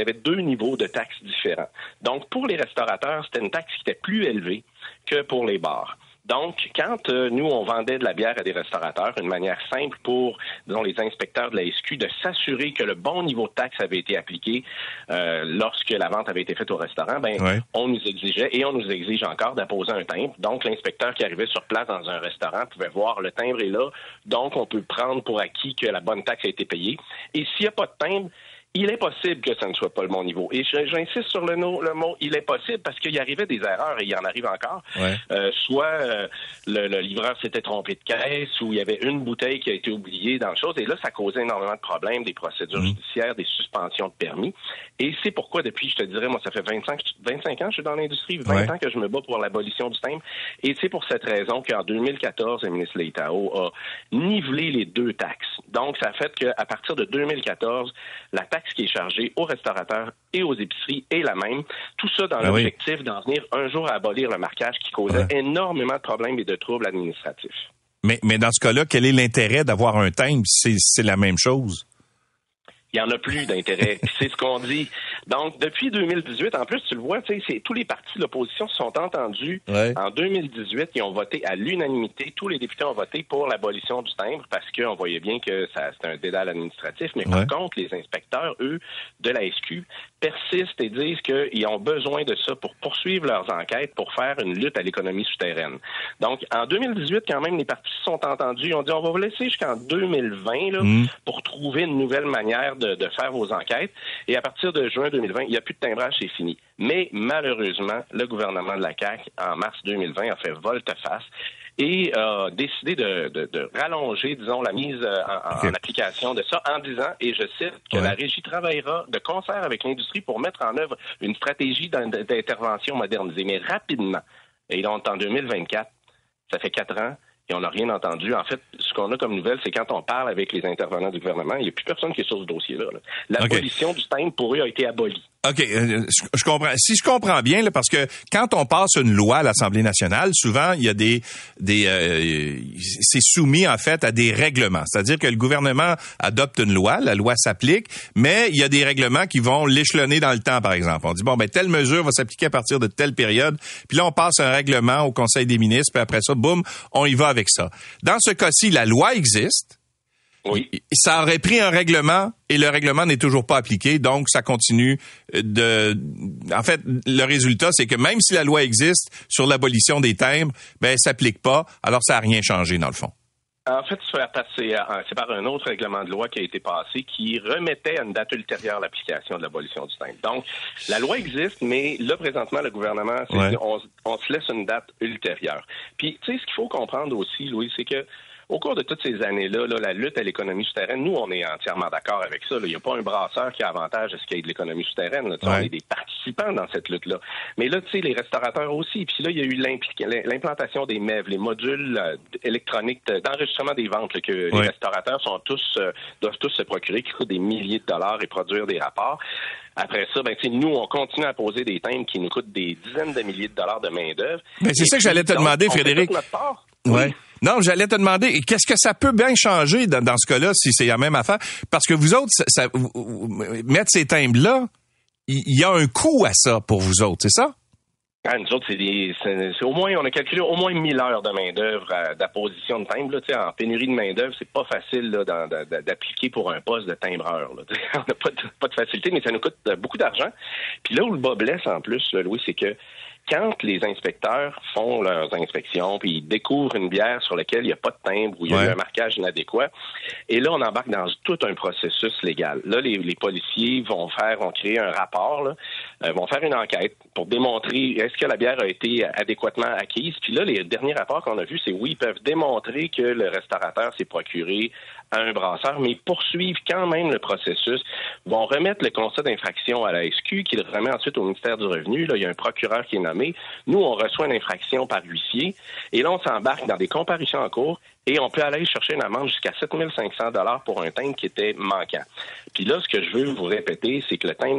avait deux niveaux de taxes différents. Donc, pour les restaurateurs, c'était une taxe qui était plus élevée que pour les bars. Donc, quand euh, nous, on vendait de la bière à des restaurateurs, une manière simple pour, disons, les inspecteurs de la S Q de s'assurer que le bon niveau de taxe avait été appliqué euh, lorsque la vente avait été faite au restaurant, ben, ouais. on nous exigeait, et on nous exige encore, d'apposer un timbre. Donc, l'inspecteur qui arrivait sur place dans un restaurant pouvait voir le timbre est là, donc on peut prendre pour acquis que la bonne taxe a été payée. Et s'il n'y a pas de timbre, il est possible que ça ne soit pas le bon niveau. Et j'insiste sur le, no, le mot « il est possible » parce qu'il y arrivait des erreurs, et il y en arrive encore. Ouais. Euh, soit euh, le, le livreur s'était trompé de caisse, ou il y avait une bouteille qui a été oubliée dans le chose, et là, ça causait énormément de problèmes, des procédures mmh. judiciaires, des suspensions de permis. Et c'est pourquoi, depuis, je te dirais, moi, ça fait vingt-cinq, vingt-cinq ans que je suis dans l'industrie, vingt ouais. ans que je me bats pour l'abolition du timbre. Et c'est pour cette raison qu'en deux mille quatorze, le ministre Leitao a nivelé les deux taxes. Donc, ça a fait qu'à partir de deux mille quatorze, la taxe qui est chargée aux restaurateurs et aux épiceries est la même. Tout ça dans ah l'objectif oui. d'en venir un jour à abolir le marquage qui causait ouais. énormément de problèmes et de troubles administratifs. Mais, mais dans ce cas-là, quel est l'intérêt d'avoir un timbre si c'est, c'est la même chose? Il n'y en a plus d'intérêt. C'est ce qu'on dit. Donc, depuis deux mille dix-huit, en plus, tu le vois, tu sais, c'est, tous les partis de l'opposition se sont entendus. Ouais. En deux mille dix-huit, ils ont voté à l'unanimité. Tous les députés ont voté pour l'abolition du timbre parce qu'on voyait bien que ça, c'était un dédale administratif. Mais ouais. par contre, les inspecteurs, eux, de la S Q, persistent et disent qu'ils ont besoin de ça pour poursuivre leurs enquêtes, pour faire une lutte à l'économie souterraine. Donc, en deux mille dix-huit, quand même, les partis se sont entendus. Ils ont dit, on va vous laisser jusqu'en deux mille vingt là, mmh. pour trouver une nouvelle manière de De, de faire vos enquêtes. Et à partir de juin deux mille vingt, il n'y a plus de timbrage, c'est fini. Mais malheureusement, le gouvernement de la C A Q, en mars deux mille vingt, a fait volte-face et a décidé de, de, de rallonger, disons, la mise en, okay. en application de ça en disant, et je cite, que ouais. la Régie travaillera de concert avec l'industrie pour mettre en œuvre une stratégie d'intervention modernisée, mais rapidement. Et donc, en deux mille vingt-quatre, ça fait quatre ans, et on n'a rien entendu. En fait, ce qu'on a comme nouvelle, c'est quand on parle avec les intervenants du gouvernement, il n'y a plus personne qui est sur ce dossier-là. Là. L'abolition okay. du timbre, pour eux, a été abolie. OK, euh, je, je comprends. Si je comprends bien, là, parce que quand on passe une loi à l'Assemblée nationale, souvent, il y a des... des euh, c'est soumis, en fait, à des règlements. C'est-à-dire que le gouvernement adopte une loi, la loi s'applique, mais il y a des règlements qui vont l'échelonner dans le temps, par exemple. On dit, bon, ben telle mesure va s'appliquer à partir de telle période, puis là, on passe un règlement au Conseil des ministres, puis après ça, boum, on y va avec ça. Dans ce cas-ci, la loi existe. Oui. Ça aurait pris un règlement et le règlement n'est toujours pas appliqué, donc ça continue de... En fait, le résultat, c'est que même si la loi existe sur l'abolition des timbres, ben, elle s'applique pas, alors ça n'a rien changé dans le fond. En fait, c'est par un autre règlement de loi qui a été passé qui remettait à une date ultérieure l'application de l'abolition du timbre. Donc, la loi existe, mais là, présentement, le gouvernement, ouais. dit, on, on se laisse une date ultérieure. Puis, tu sais, ce qu'il faut comprendre aussi, Louis, c'est que au cours de toutes ces années-là, là, la lutte à l'économie souterraine, nous, on est entièrement d'accord avec ça. Il n'y a pas un brasseur qui a avantage à ce qu'il y ait de l'économie souterraine. Là, ouais. On est des participants dans cette lutte-là. Mais là, tu sais, les restaurateurs aussi. Puis là, il y a eu l'implantation des M E V, les modules euh, électroniques d'enregistrement des ventes là, que ouais. les restaurateurs sont tous euh, doivent tous se procurer, qui coûtent des milliers de dollars et produire des rapports. Après ça, ben, nous, on continue à poser des timbres qui nous coûtent des dizaines de milliers de dollars de main-d'œuvre. Ben, c'est ça que j'allais te demander, Frédéric. Ouais. Oui. Non, j'allais te demander, qu'est-ce que ça peut bien changer dans, dans ce cas-là, si c'est la même affaire? Parce que vous autres, ça, ça, vous, vous, mettre ces timbres-là, il y, y a un coût à ça pour vous autres, c'est ça? Ah, nous autres, c'est, des, c'est, c'est au moins, on a calculé au moins mille heures de main-d'œuvre à, d'apposition de timbre. Là, tu sais, en pénurie de main-d'œuvre, c'est pas facile là, dans, dans, d'appliquer pour un poste de timbreur. Là. On n'a pas de, pas de facilité, mais ça nous coûte beaucoup d'argent. Puis là où le bas blesse en plus, là, Louis, c'est que quand les inspecteurs font leurs inspections, puis ils découvrent une bière sur laquelle il n'y a pas de timbre ou il y a ouais. eu un marquage inadéquat, et là, on embarque dans tout un processus légal. Là, les, les policiers vont faire, vont créer un rapport, là, euh, vont faire une enquête pour démontrer est-ce que la bière a été adéquatement acquise. Puis là, les derniers rapports qu'on a vus, c'est oui, ils peuvent démontrer que le restaurateur s'est procuré à un brasseur, mais ils poursuivent quand même le processus, vont remettre le constat d'infraction à la S Q, qui le remet ensuite au ministère du Revenu. Là, il y a un procureur qui est nommé. Nous, on reçoit une infraction par huissier, et là, on s'embarque dans des comparutions en cours, et on peut aller chercher une amende jusqu'à sept mille cinq cents dollars pour un timbre qui était manquant. Puis là, ce que je veux vous répéter, c'est que le timbre n'a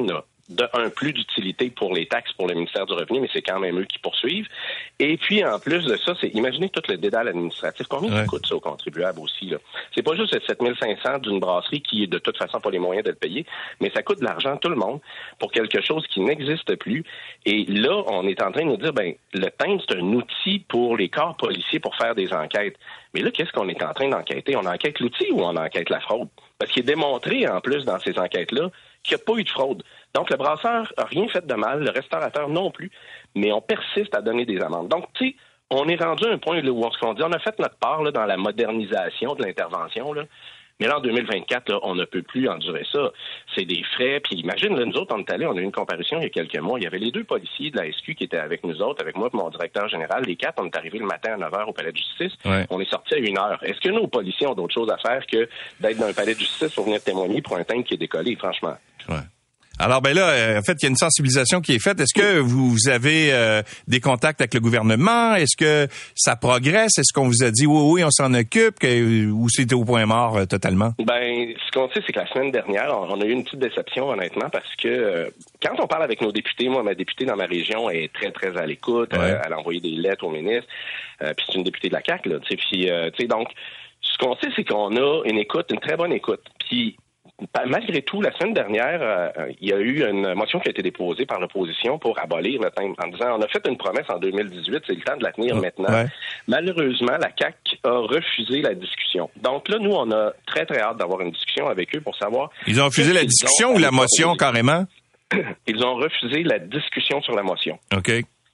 de un, plus d'utilité pour les taxes pour le ministère du Revenu, mais c'est quand même eux qui poursuivent. Et puis, en plus de ça, c'est imaginez tout le dédale administratif. Combien ouais. ça coûte ça aux contribuables aussi, là? C'est pas juste sept mille cinq cents d'une brasserie qui est de toute façon pas les moyens de le payer, mais ça coûte de l'argent à tout le monde pour quelque chose qui n'existe plus. Et là, on est en train de nous dire, ben, le timbre, c'est un outil pour les corps policiers pour faire des enquêtes. Mais là, qu'est-ce qu'on est en train d'enquêter? On enquête l'outil ou on enquête la fraude? Parce qu'il est démontré, en plus, dans ces enquêtes-là, qu'il n'y a pas eu de fraude. Donc, le brasseur n'a rien fait de mal, le restaurateur non plus, mais on persiste à donner des amendes. Donc, tu sais, on est rendu à un point là, où on dit, on a fait notre part là, dans la modernisation de l'intervention, là. Mais là, en deux mille vingt-quatre, là, on ne peut plus endurer ça. C'est des frais. Puis imagine, là, nous autres, on est allés, on a eu une comparution il y a quelques mois. Il y avait les deux policiers de la S Q qui étaient avec nous autres, avec moi et mon directeur général. Les quatre, on est arrivés le matin à neuf heures au palais de justice. Ouais. On est sortis à une heure. Est-ce que nos policiers ont d'autres choses à faire que d'être dans un palais de justice pour venir témoigner pour un timbre qui est décollé, franchement? Ouais. Alors, ben là, en fait, il y a une sensibilisation qui est faite. Est-ce que vous avez euh, des contacts avec le gouvernement? Est-ce que ça progresse? Est-ce qu'on vous a dit oui, oui, on s'en occupe? Que, ou c'était au point mort euh, totalement? Ben, ce qu'on sait, c'est que la semaine dernière, on a eu une petite déception, honnêtement, parce que euh, quand on parle avec nos députés, moi, ma députée dans ma région est très, très à l'écoute. Ouais. Euh, elle a envoyé des lettres au ministre. Euh, puis c'est une députée de la C A Q, là. Tu sais, puis, euh, tu sais, donc, ce qu'on sait, c'est qu'on a une écoute, une très bonne écoute. Puis, malgré tout, la semaine dernière, euh, il y a eu une motion qui a été déposée par l'opposition pour abolir le timbre, en disant on a fait une promesse en deux mille dix-huit, c'est le temps de la tenir maintenant. Ouais. Malheureusement, la C A Q a refusé la discussion. Donc là, nous, on a très, très hâte d'avoir une discussion avec eux pour savoir... Ils ont refusé la discussion ou la motion, carrément? Ils ont refusé la discussion sur la motion. OK.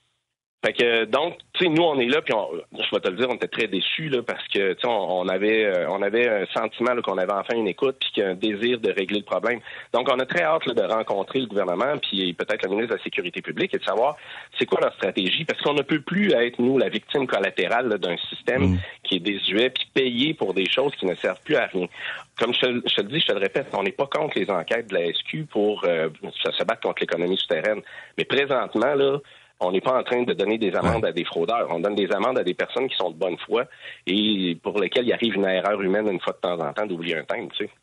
Fait que donc, tu sais, nous on est là, puis je vais te le dire, on était très déçus là parce que tu sais, on, on avait, euh, on avait un sentiment là, qu'on avait enfin une écoute, puis qu'il y a un désir de régler le problème. Donc, on a très hâte là, de rencontrer le gouvernement, puis peut-être le ministre de la Sécurité publique, et de savoir c'est quoi leur stratégie, parce qu'on ne peut plus être nous la victime collatérale là, d'un système mmh. qui est désuet, puis payé pour des choses qui ne servent plus à rien. Comme je, je te le dis, je te le répète, on n'est pas contre les enquêtes de la S Q pour euh, se battre contre l'économie souterraine, mais présentement là. On n'est pas en train de donner des amendes ouais. à des fraudeurs. On donne des amendes à des personnes qui sont de bonne foi et pour lesquelles il arrive une erreur humaine une fois de temps en temps d'oublier un timbre, tu sais.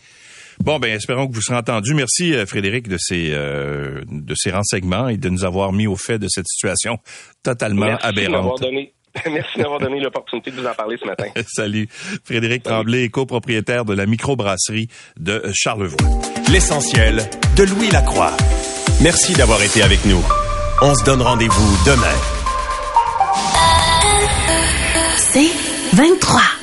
Bon, ben espérons que vous serez entendus. Merci, Frédéric, de ces euh, de ces renseignements et de nous avoir mis au fait de cette situation totalement Merci aberrante. D'avoir donné, merci d'avoir donné l'opportunité de vous en parler ce matin. Salut. Frédéric Salut. Tremblay, copropriétaire de la microbrasserie de Charlevoix. L'essentiel de Louis Lacroix. Merci d'avoir été avec nous. On se donne rendez-vous demain. C'est vingt-trois.